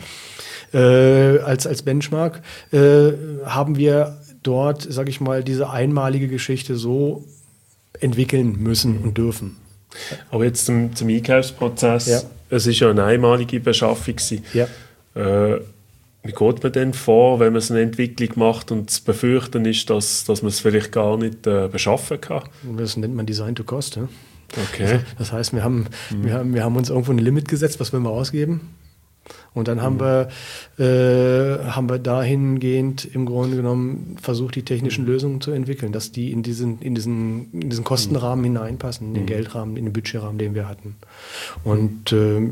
Äh, als als Benchmark äh, haben wir dort, sage ich mal, diese einmalige Geschichte so entwickeln müssen und dürfen. Aber jetzt zum, zum Einkaufsprozess. Ja. Es ist ja eine einmalige Beschaffung gewesen. Ja. Äh, Wie geht man denn vor, wenn man so eine Entwicklung macht und zu befürchten ist, dass, dass man es vielleicht gar nicht äh, beschaffen kann? Das nennt man Design to Cost. Ja? Okay. Also, das heißt, wir haben, mhm. wir, haben, wir haben uns irgendwo ein Limit gesetzt, was wollen wir ausgeben. Und dann haben, mhm. wir, äh, haben wir dahingehend im Grunde genommen versucht, die technischen Lösungen zu entwickeln, dass die in diesen, in diesen, in diesen Kostenrahmen mhm. hineinpassen, in den mhm. Geldrahmen, in den Budgetrahmen, den wir hatten. Und äh,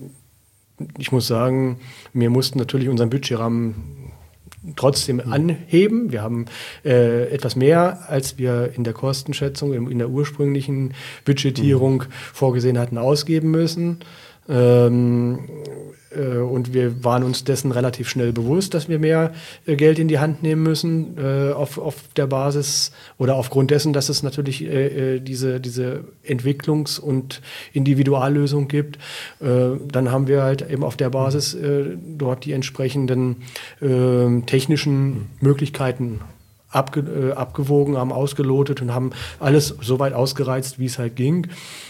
ich muss sagen, wir mussten natürlich unseren Budgetrahmen trotzdem mhm. anheben. Wir haben äh, etwas mehr, als wir in der Kostenschätzung, in, in der ursprünglichen Budgetierung mhm. vorgesehen hatten, ausgeben müssen. Ähm, äh, und wir waren uns dessen relativ schnell bewusst, dass wir mehr äh, Geld in die Hand nehmen müssen äh, auf, auf der Basis oder aufgrund dessen, dass es natürlich äh, diese, diese Entwicklungs- und Individuallösung gibt. Äh, dann haben wir halt eben auf der Basis äh, dort die entsprechenden äh, technischen Möglichkeiten Abge, äh, abgewogen, haben ausgelotet und haben alles so weit ausgereizt, wie es halt ging,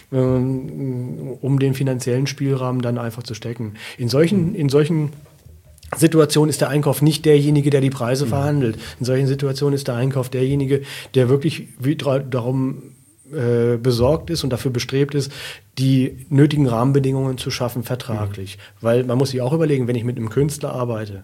ähm, um den finanziellen Spielrahmen dann einfach zu stecken. In solchen, in solchen Situationen ist der Einkauf nicht derjenige, der die Preise mhm. verhandelt. In solchen Situationen ist der Einkauf derjenige, der wirklich darum äh, besorgt ist und dafür bestrebt ist, die nötigen Rahmenbedingungen zu schaffen, vertraglich. Mhm. Weil man muss sich auch überlegen, wenn ich mit einem Künstler arbeite,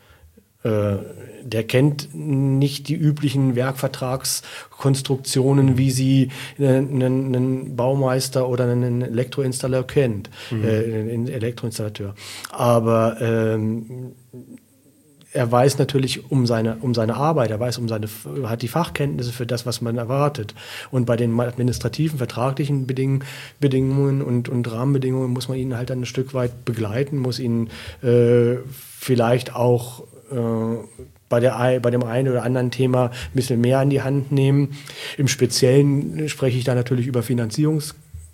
der kennt nicht die üblichen Werkvertragskonstruktionen, wie sie einen, einen Baumeister oder einen Elektroinstallateur kennt, mhm. äh, einen Elektroinstallateur. Aber ähm, er weiß natürlich um seine, um seine Arbeit, er weiß um seine, hat die Fachkenntnisse für das, was man erwartet. Und bei den administrativen, vertraglichen Beding- Bedingungen und, und Rahmenbedingungen muss man ihn halt ein Stück weit begleiten, muss ihn äh, vielleicht auch bei, der, bei dem einen oder anderen Thema ein bisschen mehr an die Hand nehmen. Im Speziellen spreche ich da natürlich über Finanzierungsgeschichten,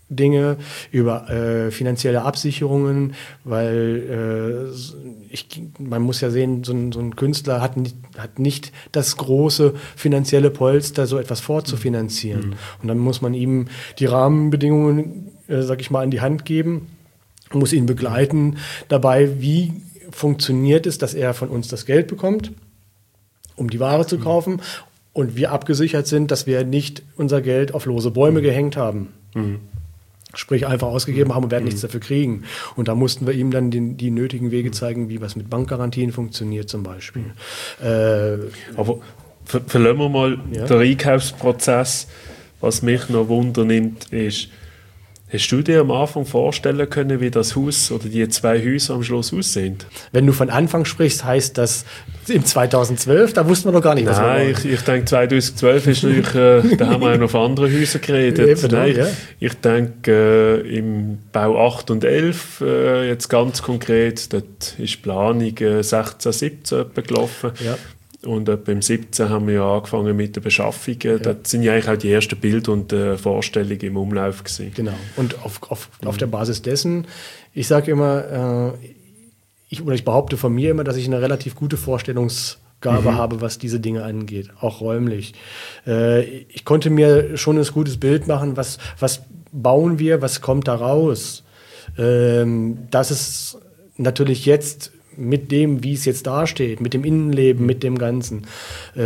Dinge, über äh, finanzielle Absicherungen, weil äh, ich, man muss ja sehen, so ein, so ein Künstler hat nicht, hat nicht das große finanzielle Polster, so etwas fortzufinanzieren. Mhm. Und dann muss man ihm die Rahmenbedingungen, äh, sag ich mal, in die Hand geben, muss ihn begleiten dabei, wie funktioniert es, dass er von uns das Geld bekommt, um die Ware zu kaufen, mhm. und wir abgesichert sind, dass wir nicht unser Geld auf lose Bäume mhm. gehängt haben. Mhm. Sprich, einfach ausgegeben haben und werden mhm. nichts dafür kriegen. Und da mussten wir ihm dann die, die nötigen Wege zeigen, wie was mit Bankgarantien funktioniert zum Beispiel. Mhm. Äh, Aber ver verlassen wir mal ja. den Einkaufsprozess. Was mich noch wundernimmt, ist, hast du dir am Anfang vorstellen können, wie das Haus oder die zwei Häuser am Schluss aussehen? Wenn du von Anfang sprichst, heißt das im zweitausendzwölf, da wussten wir noch gar nicht, was Nein, ich, ich denke zweitausendzwölf ist natürlich, äh, da haben wir auch noch von anderen Häusern geredet. Eben, Nein, ja. Ich denke äh, im Bau acht und elf, äh, jetzt ganz konkret, dort ist Planung äh, sechzehn, siebzehn gelaufen. Ja. Und etwa im siebzehn haben wir ja angefangen mit der Beschaffung. Ja. Das sind ja eigentlich auch die ersten Bilder und äh, Vorstellungen im Umlauf gewesen. Genau. Und auf, auf, mhm. auf der Basis dessen, ich sage immer, äh, ich, oder ich behaupte von mir immer, dass ich eine relativ gute Vorstellungsgabe mhm. habe, was diese Dinge angeht, auch räumlich. Äh, ich konnte mir schon ein gutes Bild machen, was, was bauen wir, was kommt da raus. Ähm, dass es natürlich jetzt mit dem, wie es jetzt dasteht, mit dem Innenleben, mit dem Ganzen, äh,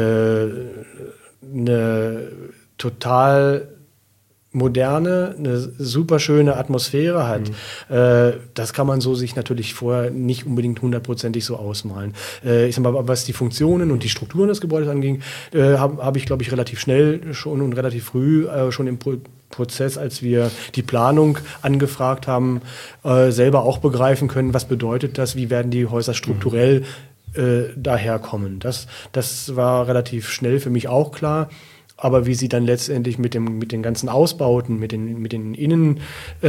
eine total moderne, eine super schöne Atmosphäre hat. Mhm. Äh, das kann man so sich natürlich vorher nicht unbedingt hundertprozentig so ausmalen. Äh, ich sag mal, was die Funktionen und die Strukturen des Gebäudes anging, äh, habe hab ich, glaube ich, relativ schnell schon und relativ früh äh, schon im Pro Prozess, als wir die Planung angefragt haben, äh, selber auch begreifen können, was bedeutet das, wie werden die Häuser strukturell äh, daherkommen. Das, das war relativ schnell für mich auch klar. Aber wie sie dann letztendlich mit dem mit den ganzen Ausbauten, mit den mit den Innendesignen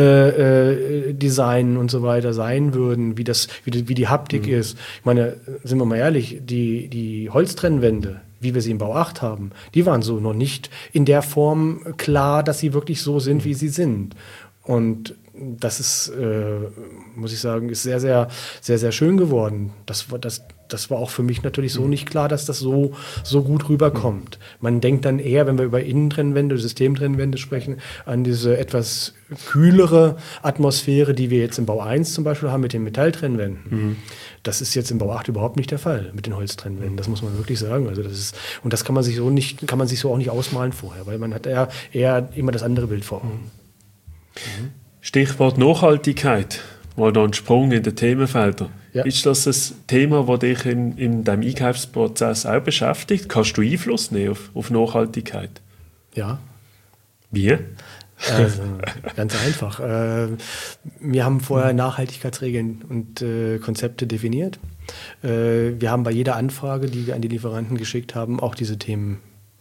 äh, äh, und so weiter sein würden, wie das wie die, wie die Haptik mhm. ist. Ich meine, sind wir mal ehrlich, die die Holztrennwände, wie wir sie im Bau acht haben, die waren so noch nicht in der Form klar, dass sie wirklich so sind, mhm. wie sie sind. Und das ist, äh, muss ich sagen, ist sehr, sehr, sehr, sehr schön geworden. Das war, das, das war auch für mich natürlich so nicht klar, dass das so, so gut rüberkommt. Man denkt dann eher, wenn wir über Innentrennwände, Systemtrennwände sprechen, an diese etwas kühlere Atmosphäre, die wir jetzt im Bau eins zum Beispiel haben mit den Metalltrennwänden. Mhm. Das ist jetzt im Bau acht überhaupt nicht der Fall mit den Holztrennwänden. Das muss man wirklich sagen. Also das ist, und das kann man sich so nicht, kann man sich so auch nicht ausmalen vorher, weil man hat eher, eher immer das andere Bild vor Augen. Mhm. Stichwort Nachhaltigkeit, mal noch ein Sprung in den Themenfelder. Ja. Ist das ein Thema, das dich in, in deinem Einkaufsprozess auch beschäftigt? Kannst du Einfluss nehmen auf, auf Nachhaltigkeit? Ja. Wie? Also, ganz einfach. Äh, wir haben vorher Nachhaltigkeitsregeln und äh, Konzepte definiert. Äh, wir haben bei jeder Anfrage, die wir an die Lieferanten geschickt haben, auch diese Themen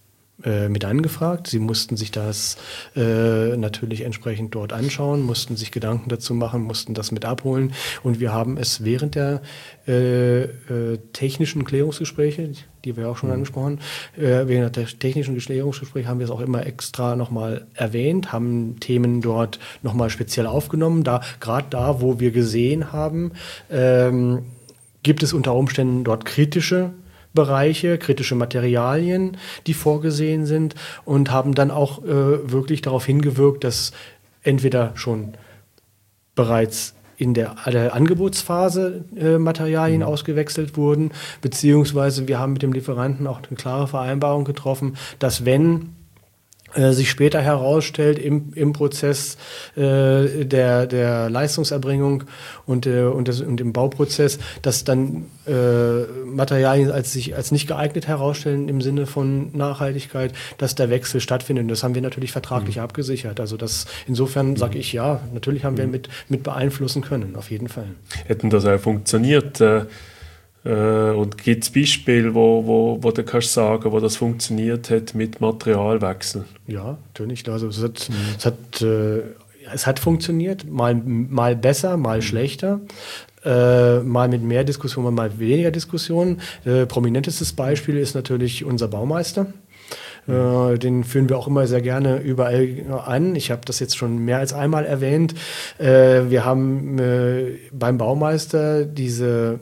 mit angefragt. Sie mussten sich das äh, natürlich entsprechend dort anschauen, mussten sich Gedanken dazu machen, mussten das mit abholen. Und wir haben es während der äh, äh, technischen Klärungsgespräche, die wir auch schon mhm. angesprochen, äh, während der technischen Klärungsgespräche haben wir es auch immer extra nochmal erwähnt, haben Themen dort nochmal speziell aufgenommen. Da, gerade da, wo wir gesehen haben, ähm, gibt es unter Umständen dort kritische Bereiche, kritische Materialien, die vorgesehen sind, und haben dann auch äh, wirklich darauf hingewirkt, dass entweder schon bereits in der, der Angebotsphase äh, Materialien mhm. ausgewechselt wurden, beziehungsweise wir haben mit dem Lieferanten auch eine klare Vereinbarung getroffen, dass wenn äh, sich später herausstellt im, im Prozess äh, der, der Leistungserbringung und, äh, und, das, und im Bauprozess, dass dann äh, Materialien als sich als nicht geeignet herausstellen im Sinne von Nachhaltigkeit, dass der Wechsel stattfindet. Und das haben wir natürlich vertraglich mhm. abgesichert. Also das insofern mhm. sage ich ja, natürlich haben mhm. wir mit, mit beeinflussen können, auf jeden Fall. Hätten das auch funktioniert? Äh Und gibt es Beispiele, wo, wo, wo du kannst sagen, wo das funktioniert hat mit Materialwechsel? Ja, natürlich. Also es hat, mhm. es hat, äh, es hat funktioniert, mal, mal besser, mal mhm. schlechter. Äh, mal mit mehr Diskussionen, mal weniger Diskussionen. Äh, prominentestes Beispiel ist natürlich unser Baumeister. Mhm. Äh, den führen wir auch immer sehr gerne überall an. Ich habe das jetzt schon mehr als einmal erwähnt. Äh, wir haben äh, beim Baumeister diese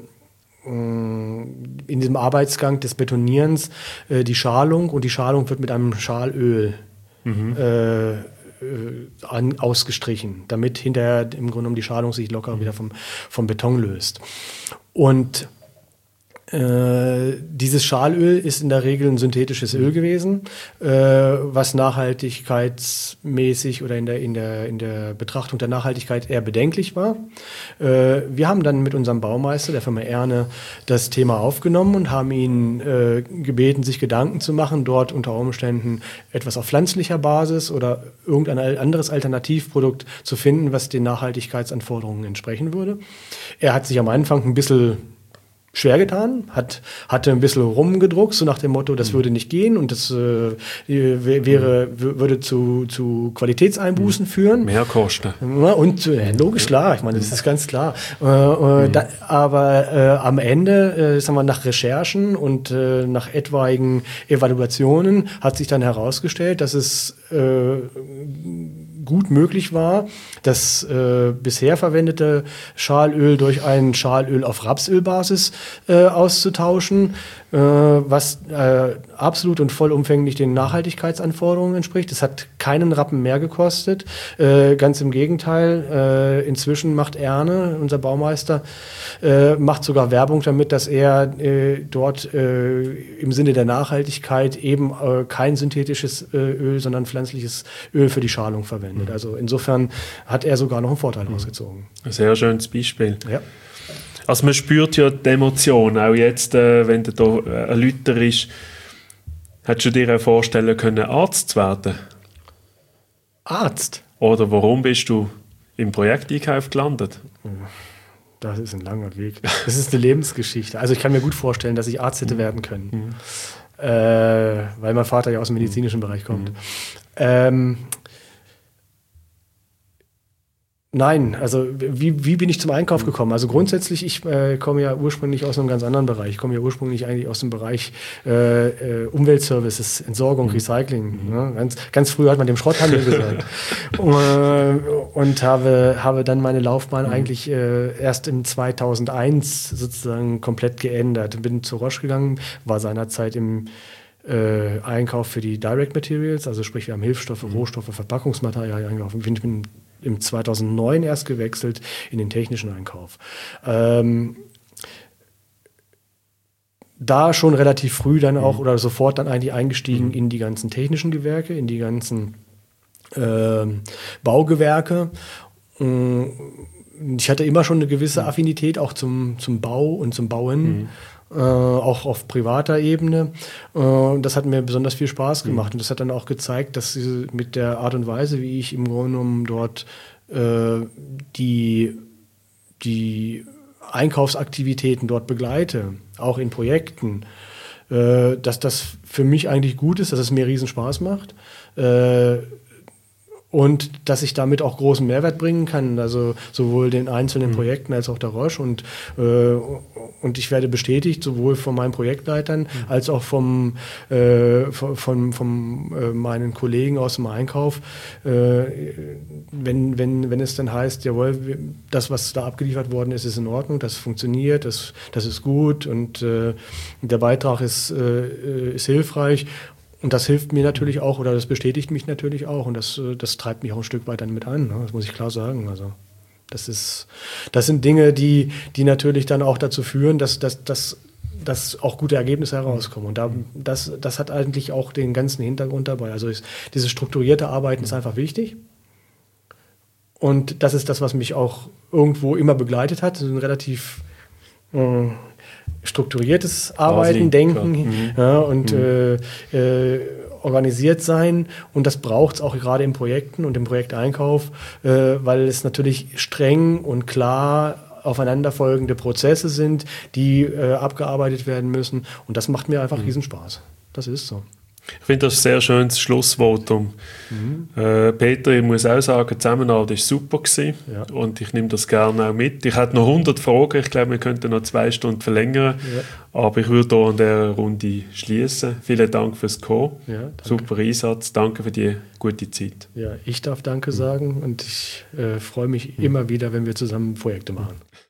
in diesem Arbeitsgang des Betonierens äh, die Schalung, und die Schalung wird mit einem Schalöl mhm. äh, an, ausgestrichen, damit hinterher im Grunde genommen die Schalung sich locker mhm. wieder vom, vom Beton löst. Und Äh, dieses Schalöl ist in der Regel ein synthetisches Öl gewesen, äh, was nachhaltigkeitsmäßig oder in der, in, der, in der Betrachtung der Nachhaltigkeit eher bedenklich war. Äh, wir haben dann mit unserem Baumeister, der Firma Erne, das Thema aufgenommen und haben ihn äh, gebeten, sich Gedanken zu machen, dort unter Umständen etwas auf pflanzlicher Basis oder irgendein anderes Alternativprodukt zu finden, was den Nachhaltigkeitsanforderungen entsprechen würde. Er hat sich am Anfang ein bisschen schwer getan, hat, hatte ein bisschen rumgedruckt, so nach dem Motto, das würde nicht gehen und das äh, wäre, würde zu, zu Qualitätseinbußen führen. Mehr Kosten. Ja, und äh, logisch, klar, ich meine, das ist ganz klar. Äh, äh, da, aber äh, am Ende, äh, sagen wir, nach Recherchen und äh, nach etwaigen Evaluationen hat sich dann herausgestellt, dass es äh, gut möglich war, das äh, bisher verwendete Schalöl durch ein Schalöl auf Rapsölbasis äh, auszutauschen, äh, was äh, absolut und vollumfänglich den Nachhaltigkeitsanforderungen entspricht. Es hat keinen Rappen mehr gekostet. Äh, ganz im Gegenteil, äh, inzwischen macht Erne, unser Baumeister, äh, macht sogar Werbung damit, dass er äh, dort äh, im Sinne der Nachhaltigkeit eben äh, kein synthetisches äh, Öl, sondern pflanzliches Öl für die Schalung verwendet. Mhm. Also insofern hat er sogar noch einen Vorteil mhm. rausgezogen. Ein sehr schönes Beispiel. Ja. Also man spürt ja die Emotion, auch jetzt, äh, wenn du da äh, ein Lüter ist. Hättest du dir auch vorstellen können, Arzt zu werden? Arzt? Oder warum bist du im Projekteinkauf gelandet? Das ist ein langer Weg. Das ist eine Lebensgeschichte. Also ich kann mir gut vorstellen, dass ich Arzt hätte werden können. Mhm. Äh, weil mein Vater ja aus dem medizinischen mhm. Bereich kommt. Mhm. Ähm, Nein, also wie, wie bin ich zum Einkauf gekommen? Also grundsätzlich, ich äh, komme ja ursprünglich aus einem ganz anderen Bereich. Ich komme ja ursprünglich eigentlich aus dem Bereich äh, äh, Umweltservices, Entsorgung, mhm. Recycling. Mhm. Ne? Ganz, ganz früh hat man dem Schrotthandel gesagt. und, und habe, habe dann meine Laufbahn mhm. eigentlich äh, erst im zweitausendeins sozusagen komplett geändert. Bin zu Roche gegangen, war seinerzeit im äh, Einkauf für die Direct Materials, also sprich wir haben Hilfsstoffe, mhm. Rohstoffe, Verpackungsmaterialien eingekauft. Ich bin im zweitausendneun erst gewechselt in den technischen Einkauf. Ähm, da schon relativ früh dann auch mhm. oder sofort dann eigentlich eingestiegen mhm. in die ganzen technischen Gewerke, in die ganzen äh, Baugewerke. Ich hatte immer schon eine gewisse Affinität auch zum, zum Bau und zum Bauen. Mhm. Äh, auch auf privater Ebene. Äh, das hat mir besonders viel Spaß gemacht. Mhm. Und das hat dann auch gezeigt, dass sie mit der Art und Weise, wie ich im Grunde genommen dort äh, die, die Einkaufsaktivitäten dort begleite, auch in Projekten, äh, dass das für mich eigentlich gut ist, dass es mir riesen Spaß macht. Äh, Und dass ich damit auch großen Mehrwert bringen kann, also sowohl den einzelnen mhm. Projekten als auch der Roche. Und, äh, und ich werde bestätigt, sowohl von meinen Projektleitern mhm. als auch vom, äh, von, von, von äh, meinen Kollegen aus dem Einkauf, äh, wenn, wenn, wenn es dann heißt, jawohl, das, was da abgeliefert worden ist, ist in Ordnung, das funktioniert, das, das ist gut und äh, der Beitrag ist, äh, ist hilfreich. Und das hilft mir natürlich auch, oder das bestätigt mich natürlich auch. Und das, das treibt mich auch ein Stück weit dann mit an. Ne? Das muss ich klar sagen. Also das ist, das sind Dinge, die, die natürlich dann auch dazu führen, dass, dass, dass, dass auch gute Ergebnisse herauskommen. Und da, das, das hat eigentlich auch den ganzen Hintergrund dabei. Also ist, dieses strukturierte Arbeiten ist einfach wichtig. Und das ist das, was mich auch irgendwo immer begleitet hat. Ein relativ äh, strukturiertes Arbeiten, Denken mhm. ja, und mhm. äh, äh, organisiert sein. Und das braucht es auch gerade in Projekten und im Projekteinkauf, äh, weil es natürlich streng und klar aufeinanderfolgende Prozesse sind, die äh, abgearbeitet werden müssen. Und das macht mir einfach mhm. Riesenspaß. Das ist so. Ich finde das ein sehr schönes Schlussvotum. Mhm. Äh, Peter, ich muss auch sagen, die Zusammenarbeit war super gewesen, ja. Und ich nehme das gerne auch mit. Ich hätte noch hundert Fragen, ich glaube, wir könnten noch zwei Stunden verlängern, ja. Aber ich würde hier an dieser Runde schließen. Vielen Dank fürs Kommen, ja, super Einsatz, danke für die gute Zeit. Ja, ich darf Danke mhm. sagen und ich äh, freue mich mhm. immer wieder, wenn wir zusammen Projekte machen.